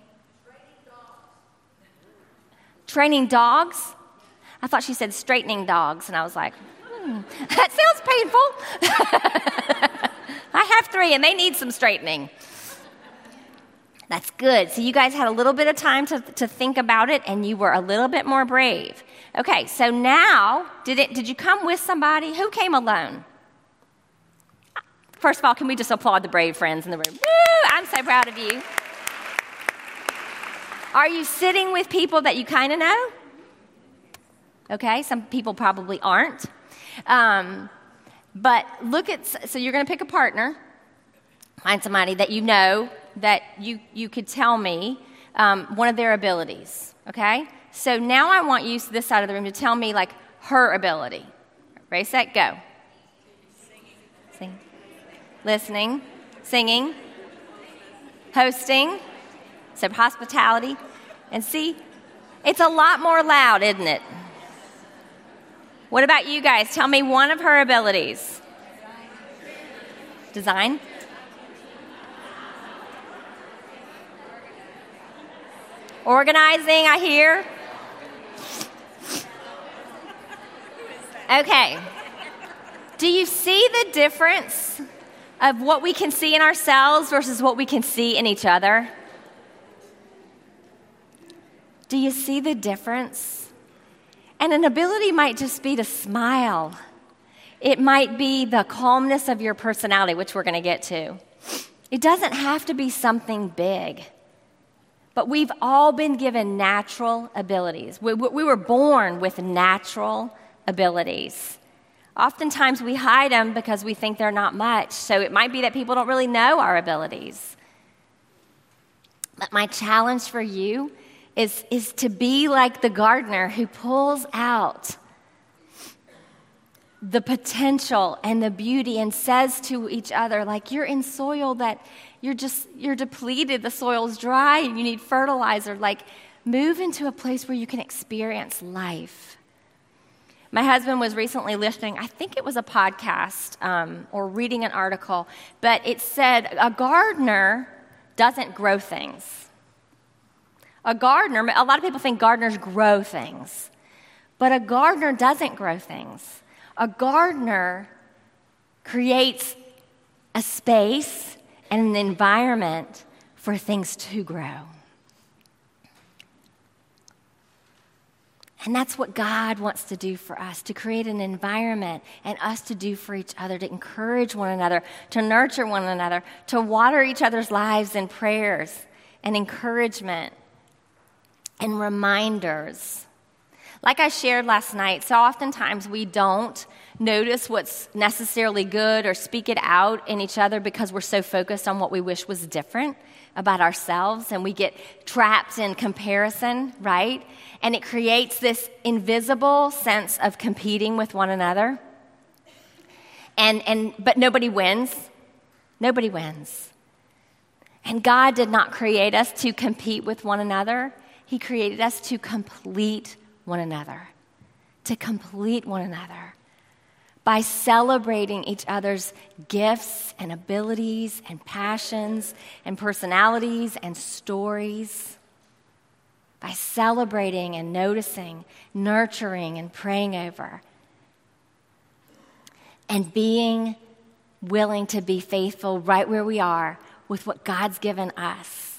Training dogs. I thought she said straightening dogs, and I was like, that sounds painful. I have 3, and they need some straightening. That's good. So you guys had a little bit of time to think about it, and you were a little bit more brave. Okay, so now, did you come with somebody? Who came alone? First of all, can we just applaud the brave friends in the room? Woo! I'm so proud of you. Are you sitting with people that you kind of know? Okay, some people probably aren't. But so you're going to pick a partner, find somebody that you know that you could tell me one of their abilities, okay? So now I want you, this side of the room, to tell me, like, her ability. Ready, set, go. Sing. Listening, singing, hosting, so hospitality. And see, it's a lot more loud, isn't it? What about you guys? Tell me one of her abilities. Design. Organizing, I hear. Okay. Do you see the difference of what we can see in ourselves versus what we can see in each other? Do you see the difference? And an ability might just be to smile. It might be the calmness of your personality, which we're going to get to. It doesn't have to be something big. But we've all been given natural abilities. We were born with natural abilities. Oftentimes we hide them because we think they're not much. So it might be that people don't really know our abilities. But my challenge for you is to be like the gardener who pulls out the potential and the beauty and says to each other, like, you're in soil that you're depleted, the soil's dry and you need fertilizer. Like, move into a place where you can experience life. My husband was recently listening, I think it was a podcast or reading an article, but it said a gardener doesn't grow things. A lot of people think gardeners grow things, but a gardener doesn't grow things. A gardener creates a space and an environment for things to grow. And that's what God wants to do for us, to create an environment and us to do for each other, to encourage one another, to nurture one another, to water each other's lives in prayers and encouragement and reminders. Like I shared last night, so oftentimes we don't notice what's necessarily good or speak it out in each other because we're so focused on what we wish was different about ourselves, and we get trapped in comparison, right? And it creates this invisible sense of competing with one another. But nobody wins. Nobody wins. And God did not create us to compete with one another. He created us to complete one another. To complete one another. By celebrating each other's gifts and abilities and passions and personalities and stories. By celebrating and noticing, nurturing and praying over. And being willing to be faithful right where we are with what God's given us.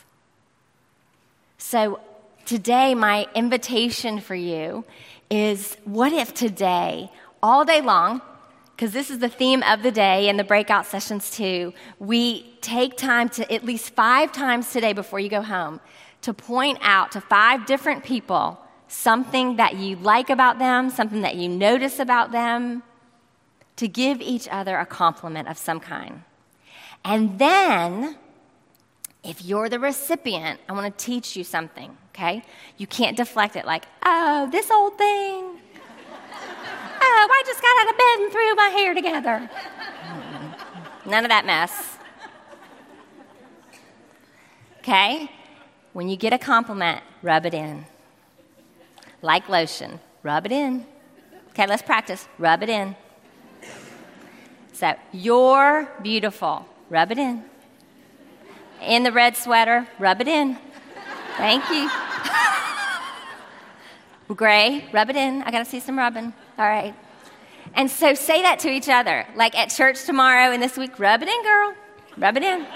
So today, my invitation for you is, what if today, all day long, because this is the theme of the day and the breakout sessions too, we take time to at least 5 times today before you go home to point out to 5 different people something that you like about them, something that you notice about them, to give each other a compliment of some kind. And then, If you're the recipient, I want to teach you something, okay? You can't deflect it like, oh, this old thing. Oh, I just got out of bed and threw my hair together. None of that mess. Okay? When you get a compliment, rub it in. Like lotion, rub it in. Okay, let's practice. Rub it in. So, you're beautiful. Rub it in. In the red sweater, rub it in. Thank you. Gray, rub it in. I got to see some rubbing. All right. And so say that to each other. Like at church tomorrow and this week, rub it in, girl. Rub it in.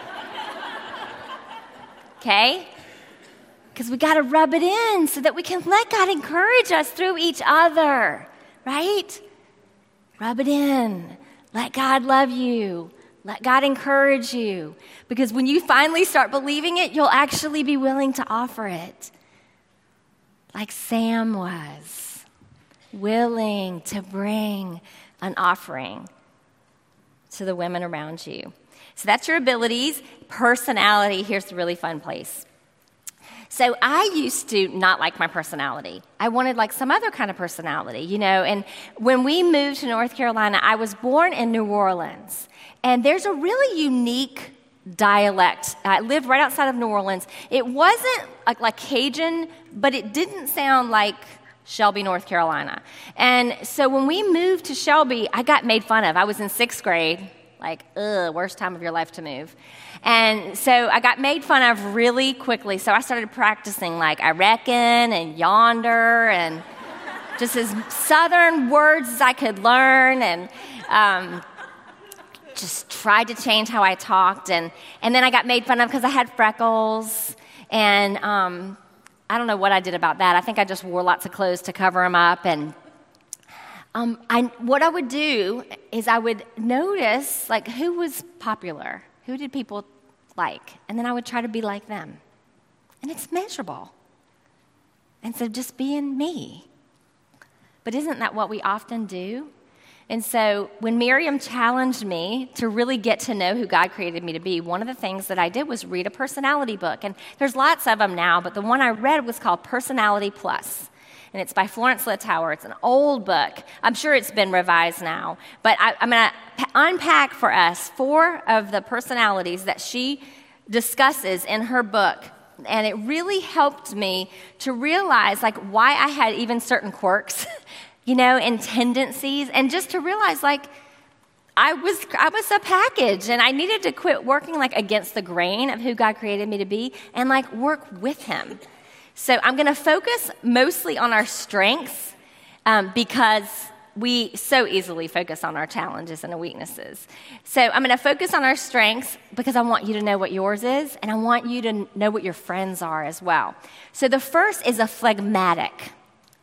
Okay? Because we got to rub it in so that we can let God encourage us through each other. Right? Rub it in. Let God love you. Let God encourage you. Because when you finally start believing it, you'll actually be willing to offer it. Like Sam was. Willing to bring an offering to the women around you. So that's your abilities. Personality, here's the really fun place. So I used to not like my personality. I wanted like some other kind of personality, you know. And when we moved to North Carolina, I was born in New Orleans. And there's a really unique dialect. I lived right outside of New Orleans. It wasn't like Cajun, but it didn't sound like Shelby, North Carolina. And so when we moved to Shelby, I got made fun of. I was in 6th grade. Like, worst time of your life to move. And so I got made fun of really quickly. So I started practicing like I reckon and yonder and just as Southern words as I could learn, and just tried to change how I talked. And then I got made fun of because I had freckles. And I don't know what I did about that. I think I just wore lots of clothes to cover them up. And what I would do is I would notice, like, who was popular, who did people like, and then I would try to be like them. And it's miserable. And so just being me. But isn't that what we often do? And so when Miriam challenged me to really get to know who God created me to be, one of the things that I did was read a personality book. And there's lots of them now, but the one I read was called Personality Plus. And it's by Florence Littauer. It's an old book. I'm sure it's been revised now. But I'm going to unpack for us 4 of the personalities that she discusses in her book. And it really helped me to realize, like, why I had even certain quirks, you know, and tendencies. And just to realize, like, I was a package. And I needed to quit working, like, against the grain of who God created me to be and, like, work with Him. So I'm going to focus mostly on our strengths because we so easily focus on our challenges and our weaknesses. So I'm going to focus on our strengths because I want you to know what yours is, and I want you to know what your friends are as well. So the first is a phlegmatic.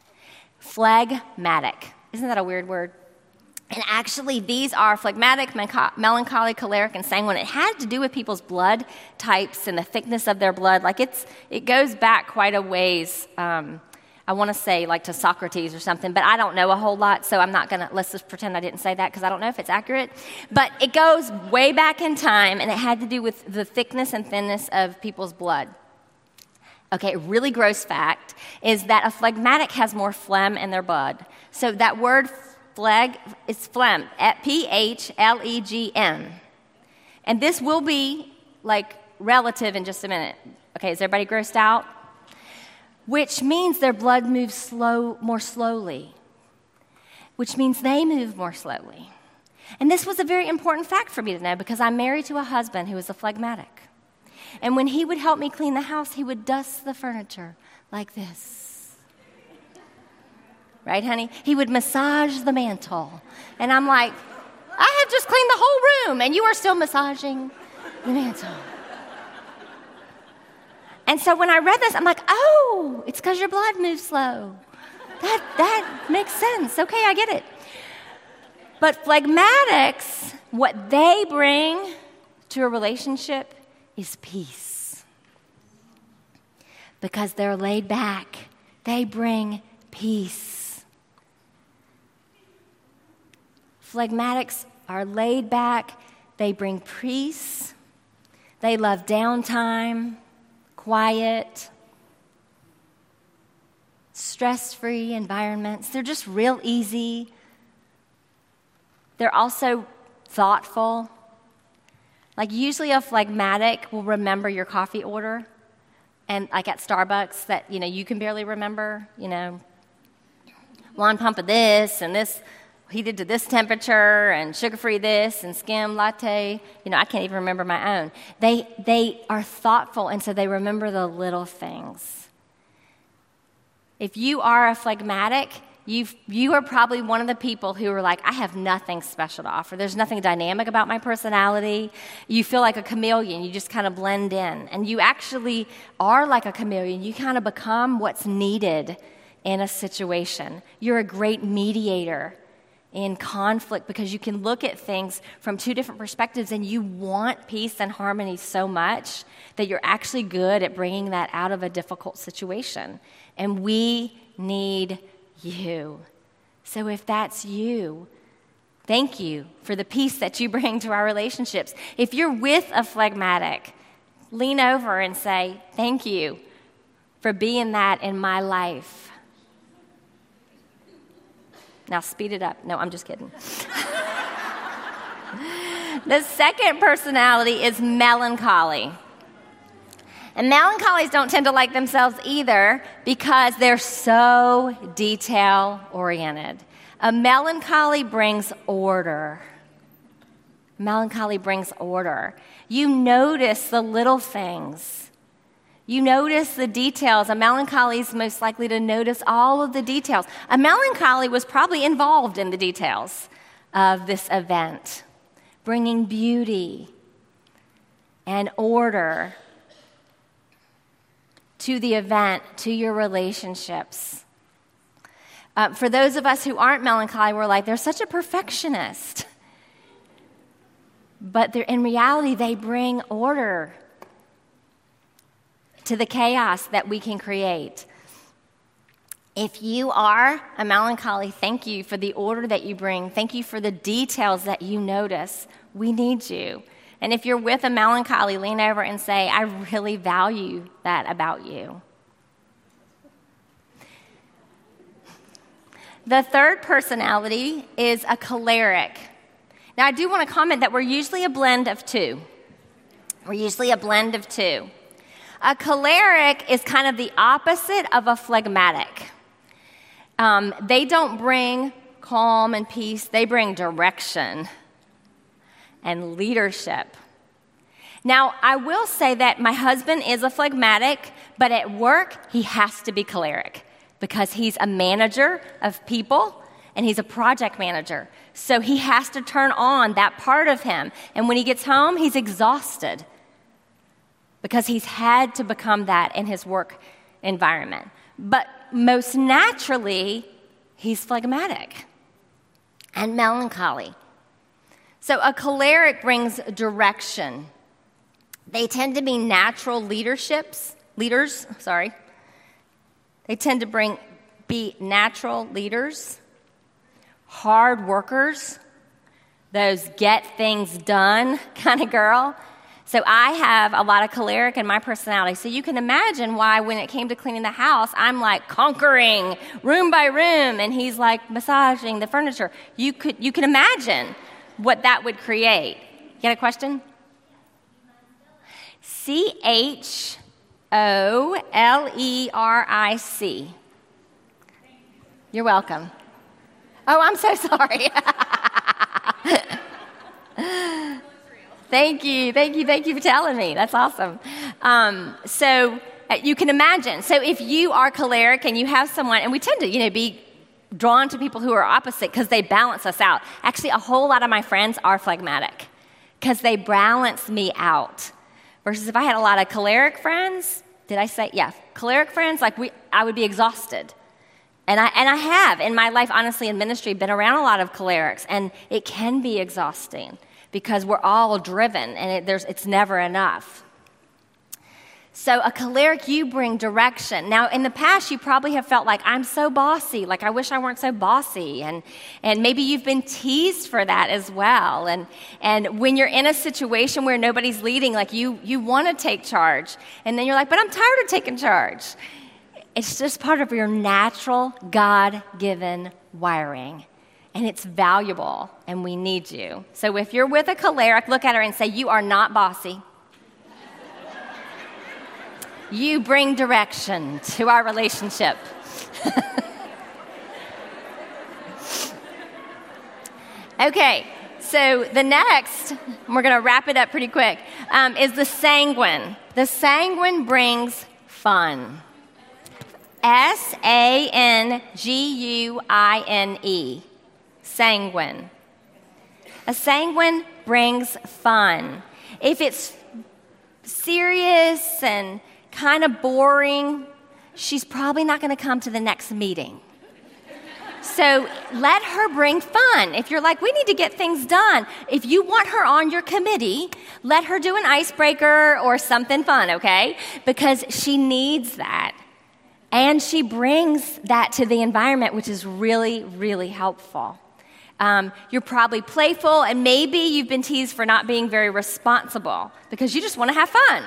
Phlegmatic. Isn't that a weird word? And actually, these are phlegmatic, melancholy, choleric, and sanguine. It had to do with people's blood types and the thickness of their blood. Like it goes back quite a ways. I want to say like to Socrates or something, but I don't know a whole lot, so I'm not going to, let's just pretend I didn't say that because I don't know if it's accurate. But it goes way back in time, and it had to do with the thickness and thinness of people's blood. Okay, a really gross fact is that a phlegmatic has more phlegm in their blood. So that word phleg is phlegm, P-H-L-E-G-M. And this will be like relative in just a minute. Okay, is everybody grossed out? Which means their blood moves more slowly, which means they move more slowly. And this was a very important fact for me to know because I'm married to a husband who is a phlegmatic. And when he would help me clean the house, he would dust the furniture like this. Right, honey? He would massage the mantle. And I'm like, I have just cleaned the whole room, and you are still massaging the mantle. And so when I read this, I'm like, oh, it's because your blood moves slow. That makes sense. Okay, I get it. But phlegmatics, what they bring to a relationship is peace. Because they're laid back. They bring peace. Phlegmatics are laid back. They bring peace. They love downtime, quiet, stress-free environments. They're just real easy. They're also thoughtful. Like usually a phlegmatic will remember your coffee order. And like at Starbucks that, you can barely remember, one pump of this and this heated to this temperature and sugar-free this and skim latte. I can't even remember my own. They are thoughtful, and so they remember the little things. If you are a phlegmatic, you are probably one of the people who are like, I have nothing special to offer. There's nothing dynamic about my personality. You feel like a chameleon. You just kind of blend in. And you actually are like a chameleon. You kind of become what's needed in a situation. You're a great mediator in conflict because you can look at things from two different perspectives, and you want peace and harmony so much that you're actually good at bringing that out of a difficult situation. And we need you. So if that's you, thank you for the peace that you bring to our relationships. If you're with a phlegmatic, lean over and say, thank you for being that in my life. Now speed it up. No, I'm just kidding. The second personality is melancholy. And melancholies don't tend to like themselves either because they're so detail-oriented. A melancholy brings order. Melancholy brings order. You notice the little things. You notice the details. A melancholy is most likely to notice all of the details. A melancholy was probably involved in the details of this event, bringing beauty and order to the event, to your relationships. For those of us who aren't melancholy, we're like, they're such a perfectionist. But in reality, they bring order to the chaos that we can create. If you are a melancholy, thank you for the order that you bring. Thank you for the details that you notice. We need you. And if you're with a melancholy, lean over and say, I really value that about you. The third personality is a choleric. Now, I do want to comment that we're usually a blend of two. A choleric is kind of the opposite of a phlegmatic. They don't bring calm and peace. They bring direction and leadership. Now, I will say that my husband is a phlegmatic, but at work, he has to be choleric because he's a manager of people and he's a project manager. So he has to turn on that part of him. And when he gets home, he's exhausted because he's had to become that in his work environment. But most naturally, he's phlegmatic and melancholy. So a choleric brings direction. They tend to be natural leaders. They tend to be natural leaders, hard workers, those get things done kind of girl. So I have a lot of choleric in my personality. So you can imagine why when it came to cleaning the house, I'm like conquering room by room, and he's like massaging the furniture. You can imagine what that would create. You got a question? CHOLERIC. You're welcome. Oh, I'm so sorry. Thank you for telling me. That's awesome. So you can imagine. So if you are choleric and you have someone, and we tend to, be drawn to people who are opposite because they balance us out. Actually, a whole lot of my friends are phlegmatic because they balance me out. Versus if I had a lot of choleric friends, choleric friends, I would be exhausted. And I have in my life, honestly, in ministry, been around a lot of cholerics, and it can be exhausting because we're all driven, and it's never enough. So a choleric, you bring direction. Now, in the past, you probably have felt like, I'm so bossy, like I wish I weren't so bossy. And maybe you've been teased for that as well. And when you're in a situation where nobody's leading, like you want to take charge. And then you're like, but I'm tired of taking charge. It's just part of your natural, God-given wiring. And it's valuable, and we need you. So if you're with a choleric, look at her and say, you are not bossy. You bring direction to our relationship. Okay, so the next, we're going to wrap it up pretty quick, is the sanguine. The sanguine brings fun. S-A-N-G-U-I-N-E. Sanguine. A sanguine brings fun. If it's serious and kind of boring, she's probably not going to come to the next meeting. So let her bring fun. If you're like, we need to get things done, if you want her on your committee, let her do an icebreaker or something fun, okay? Because she needs that. And she brings that to the environment, which is really, really helpful. You're probably playful, and maybe you've been teased for not being very responsible because you just want to have fun.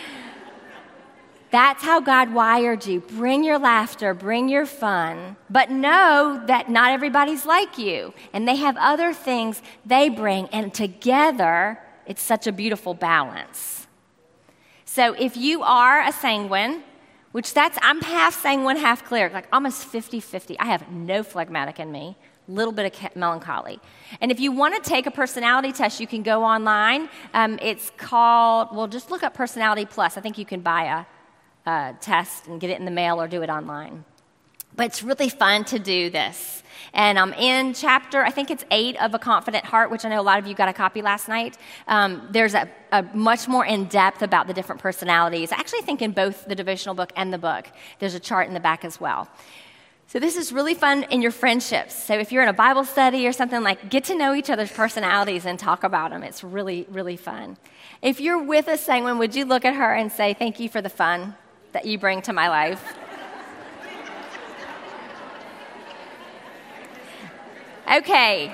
That's how God wired you. Bring your laughter, bring your fun, but know that not everybody's like you, and they have other things they bring, and together, it's such a beautiful balance. So if you are a sanguine, I'm half sanguine, half choleric, like almost 50-50. I have no phlegmatic in me, a little bit of melancholy. And if you want to take a personality test, you can go online. It's called, just look up Personality Plus. I think you can buy a test and get it in the mail or do it online. But it's really fun to do this. And in chapter, I think it's 8 of A Confident Heart, which I know a lot of you got a copy last night. There's a much more in-depth about the different personalities. I actually think in both the devotional book and the book, there's a chart in the back as well. So this is really fun in your friendships. So if you're in a Bible study or something, like get to know each other's personalities and talk about them. It's really, really fun. If you're with a sanguine, would you look at her and say, thank you for the fun that you bring to my life? Okay.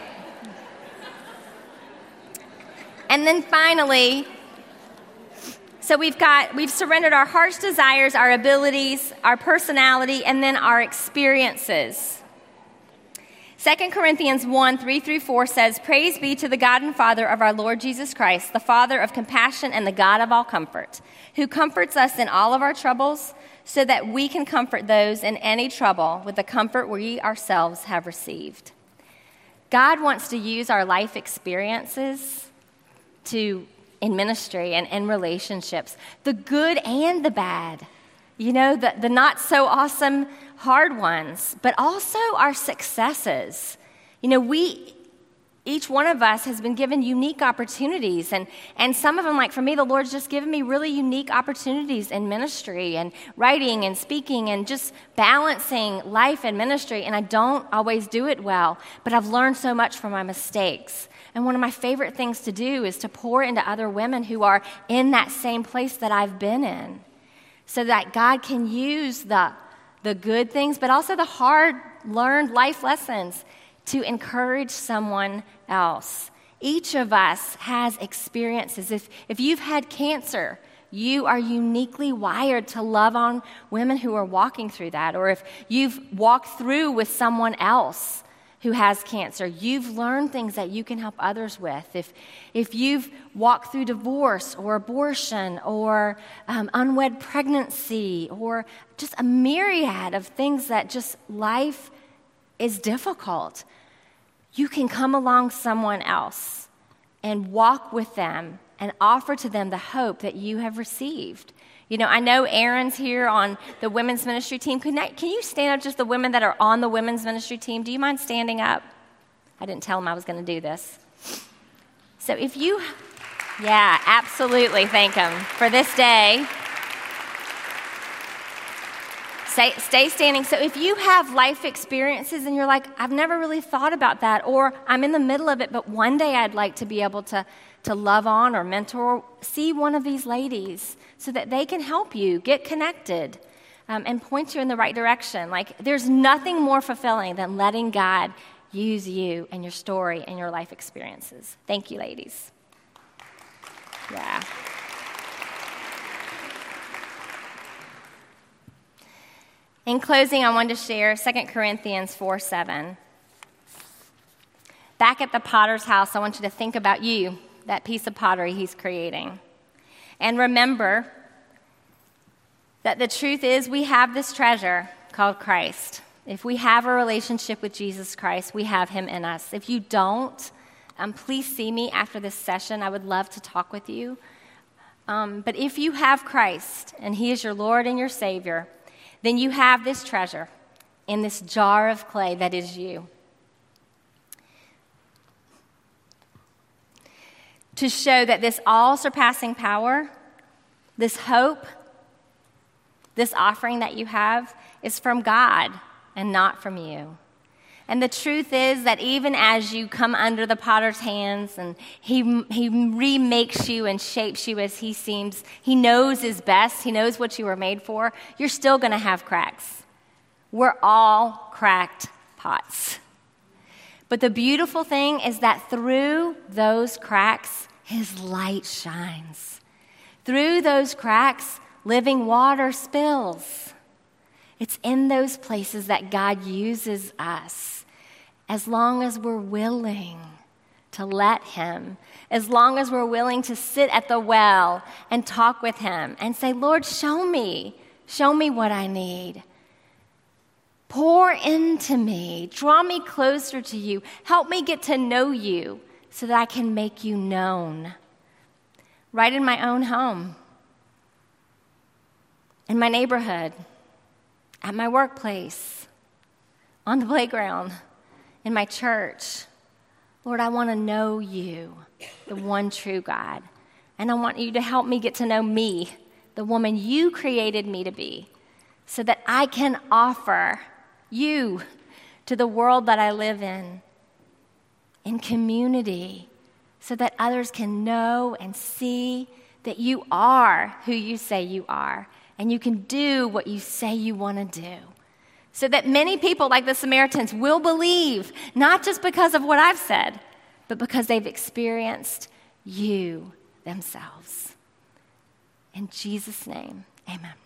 And then finally, so we've surrendered our heart's desires, our abilities, our personality, and then our experiences. 2 Corinthians 1:3-4 says, Praise be to the God and Father of our Lord Jesus Christ, the Father of compassion and the God of all comfort, who comforts us in all of our troubles, so that we can comfort those in any trouble with the comfort we ourselves have received. God wants to use our life experiences in ministry and in relationships, the good and the bad, the not so awesome hard ones, but also our successes. Each one of us has been given unique opportunities, and some of them, like for me, the Lord's just given me really unique opportunities in ministry and writing and speaking and just balancing life and ministry, and I don't always do it well, but I've learned so much from my mistakes. And one of my favorite things to do is to pour into other women who are in that same place that I've been in, so that God can use the good things, but also the hard-learned life lessons to encourage someone else. Each of us has experiences. If you've had cancer, you are uniquely wired to love on women who are walking through that. Or if you've walked through with someone else who has cancer, you've learned things that you can help others with. If you've walked through divorce or abortion or unwed pregnancy or just a myriad of things that just life is difficult, you can come along someone else and walk with them and offer to them the hope that you have received. I know Aaron's here on the women's ministry team. Can you stand up, just the women that are on the women's ministry team? Do you mind standing up? I didn't tell them I was going to do this. So yeah, absolutely, thank them for this day. Stay standing. So if you have life experiences and you're like, I've never really thought about that, or I'm in the middle of it, but one day I'd like to be able to to love on or mentor, see one of these ladies so that they can help you get connected and point you in the right direction. Like, there's nothing more fulfilling than letting God use you and your story and your life experiences. Thank you, ladies. Yeah. In closing, I wanted to share 2 Corinthians 4:7. Back at the potter's house, I want you to think about you, that piece of pottery he's creating. And remember that the truth is we have this treasure called Christ. If we have a relationship with Jesus Christ, we have him in us. If you don't, please see me after this session. I would love to talk with you. But if you have Christ and he is your Lord and your Savior, then you have this treasure in this jar of clay that is you. To show that this all-surpassing power, this hope, this offering that you have is from God and not from you. And the truth is that even as you come under the potter's hands and he remakes you and shapes you as he seems, he knows is best, he knows what you were made for, you're still going to have cracks. We're all cracked pots. But the beautiful thing is that through those cracks, his light shines. Through those cracks, living water spills. It's in those places that God uses us, as long as we're willing to let him, as long as we're willing to sit at the well and talk with him and say, Lord, show me what I need. Pour into me, draw me closer to you, help me get to know you so that I can make you known. Right in my own home, in my neighborhood, at my workplace, on the playground, in my church. Lord, I want to know you, the one true God. And I want you to help me get to know me, the woman you created me to be, so that I can offer you to the world that I live in community, so that others can know and see that you are who you say you are, and you can do what you say you want to do. So that many people, like the Samaritans, will believe, not just because of what I've said, but because they've experienced you themselves. In Jesus' name, amen.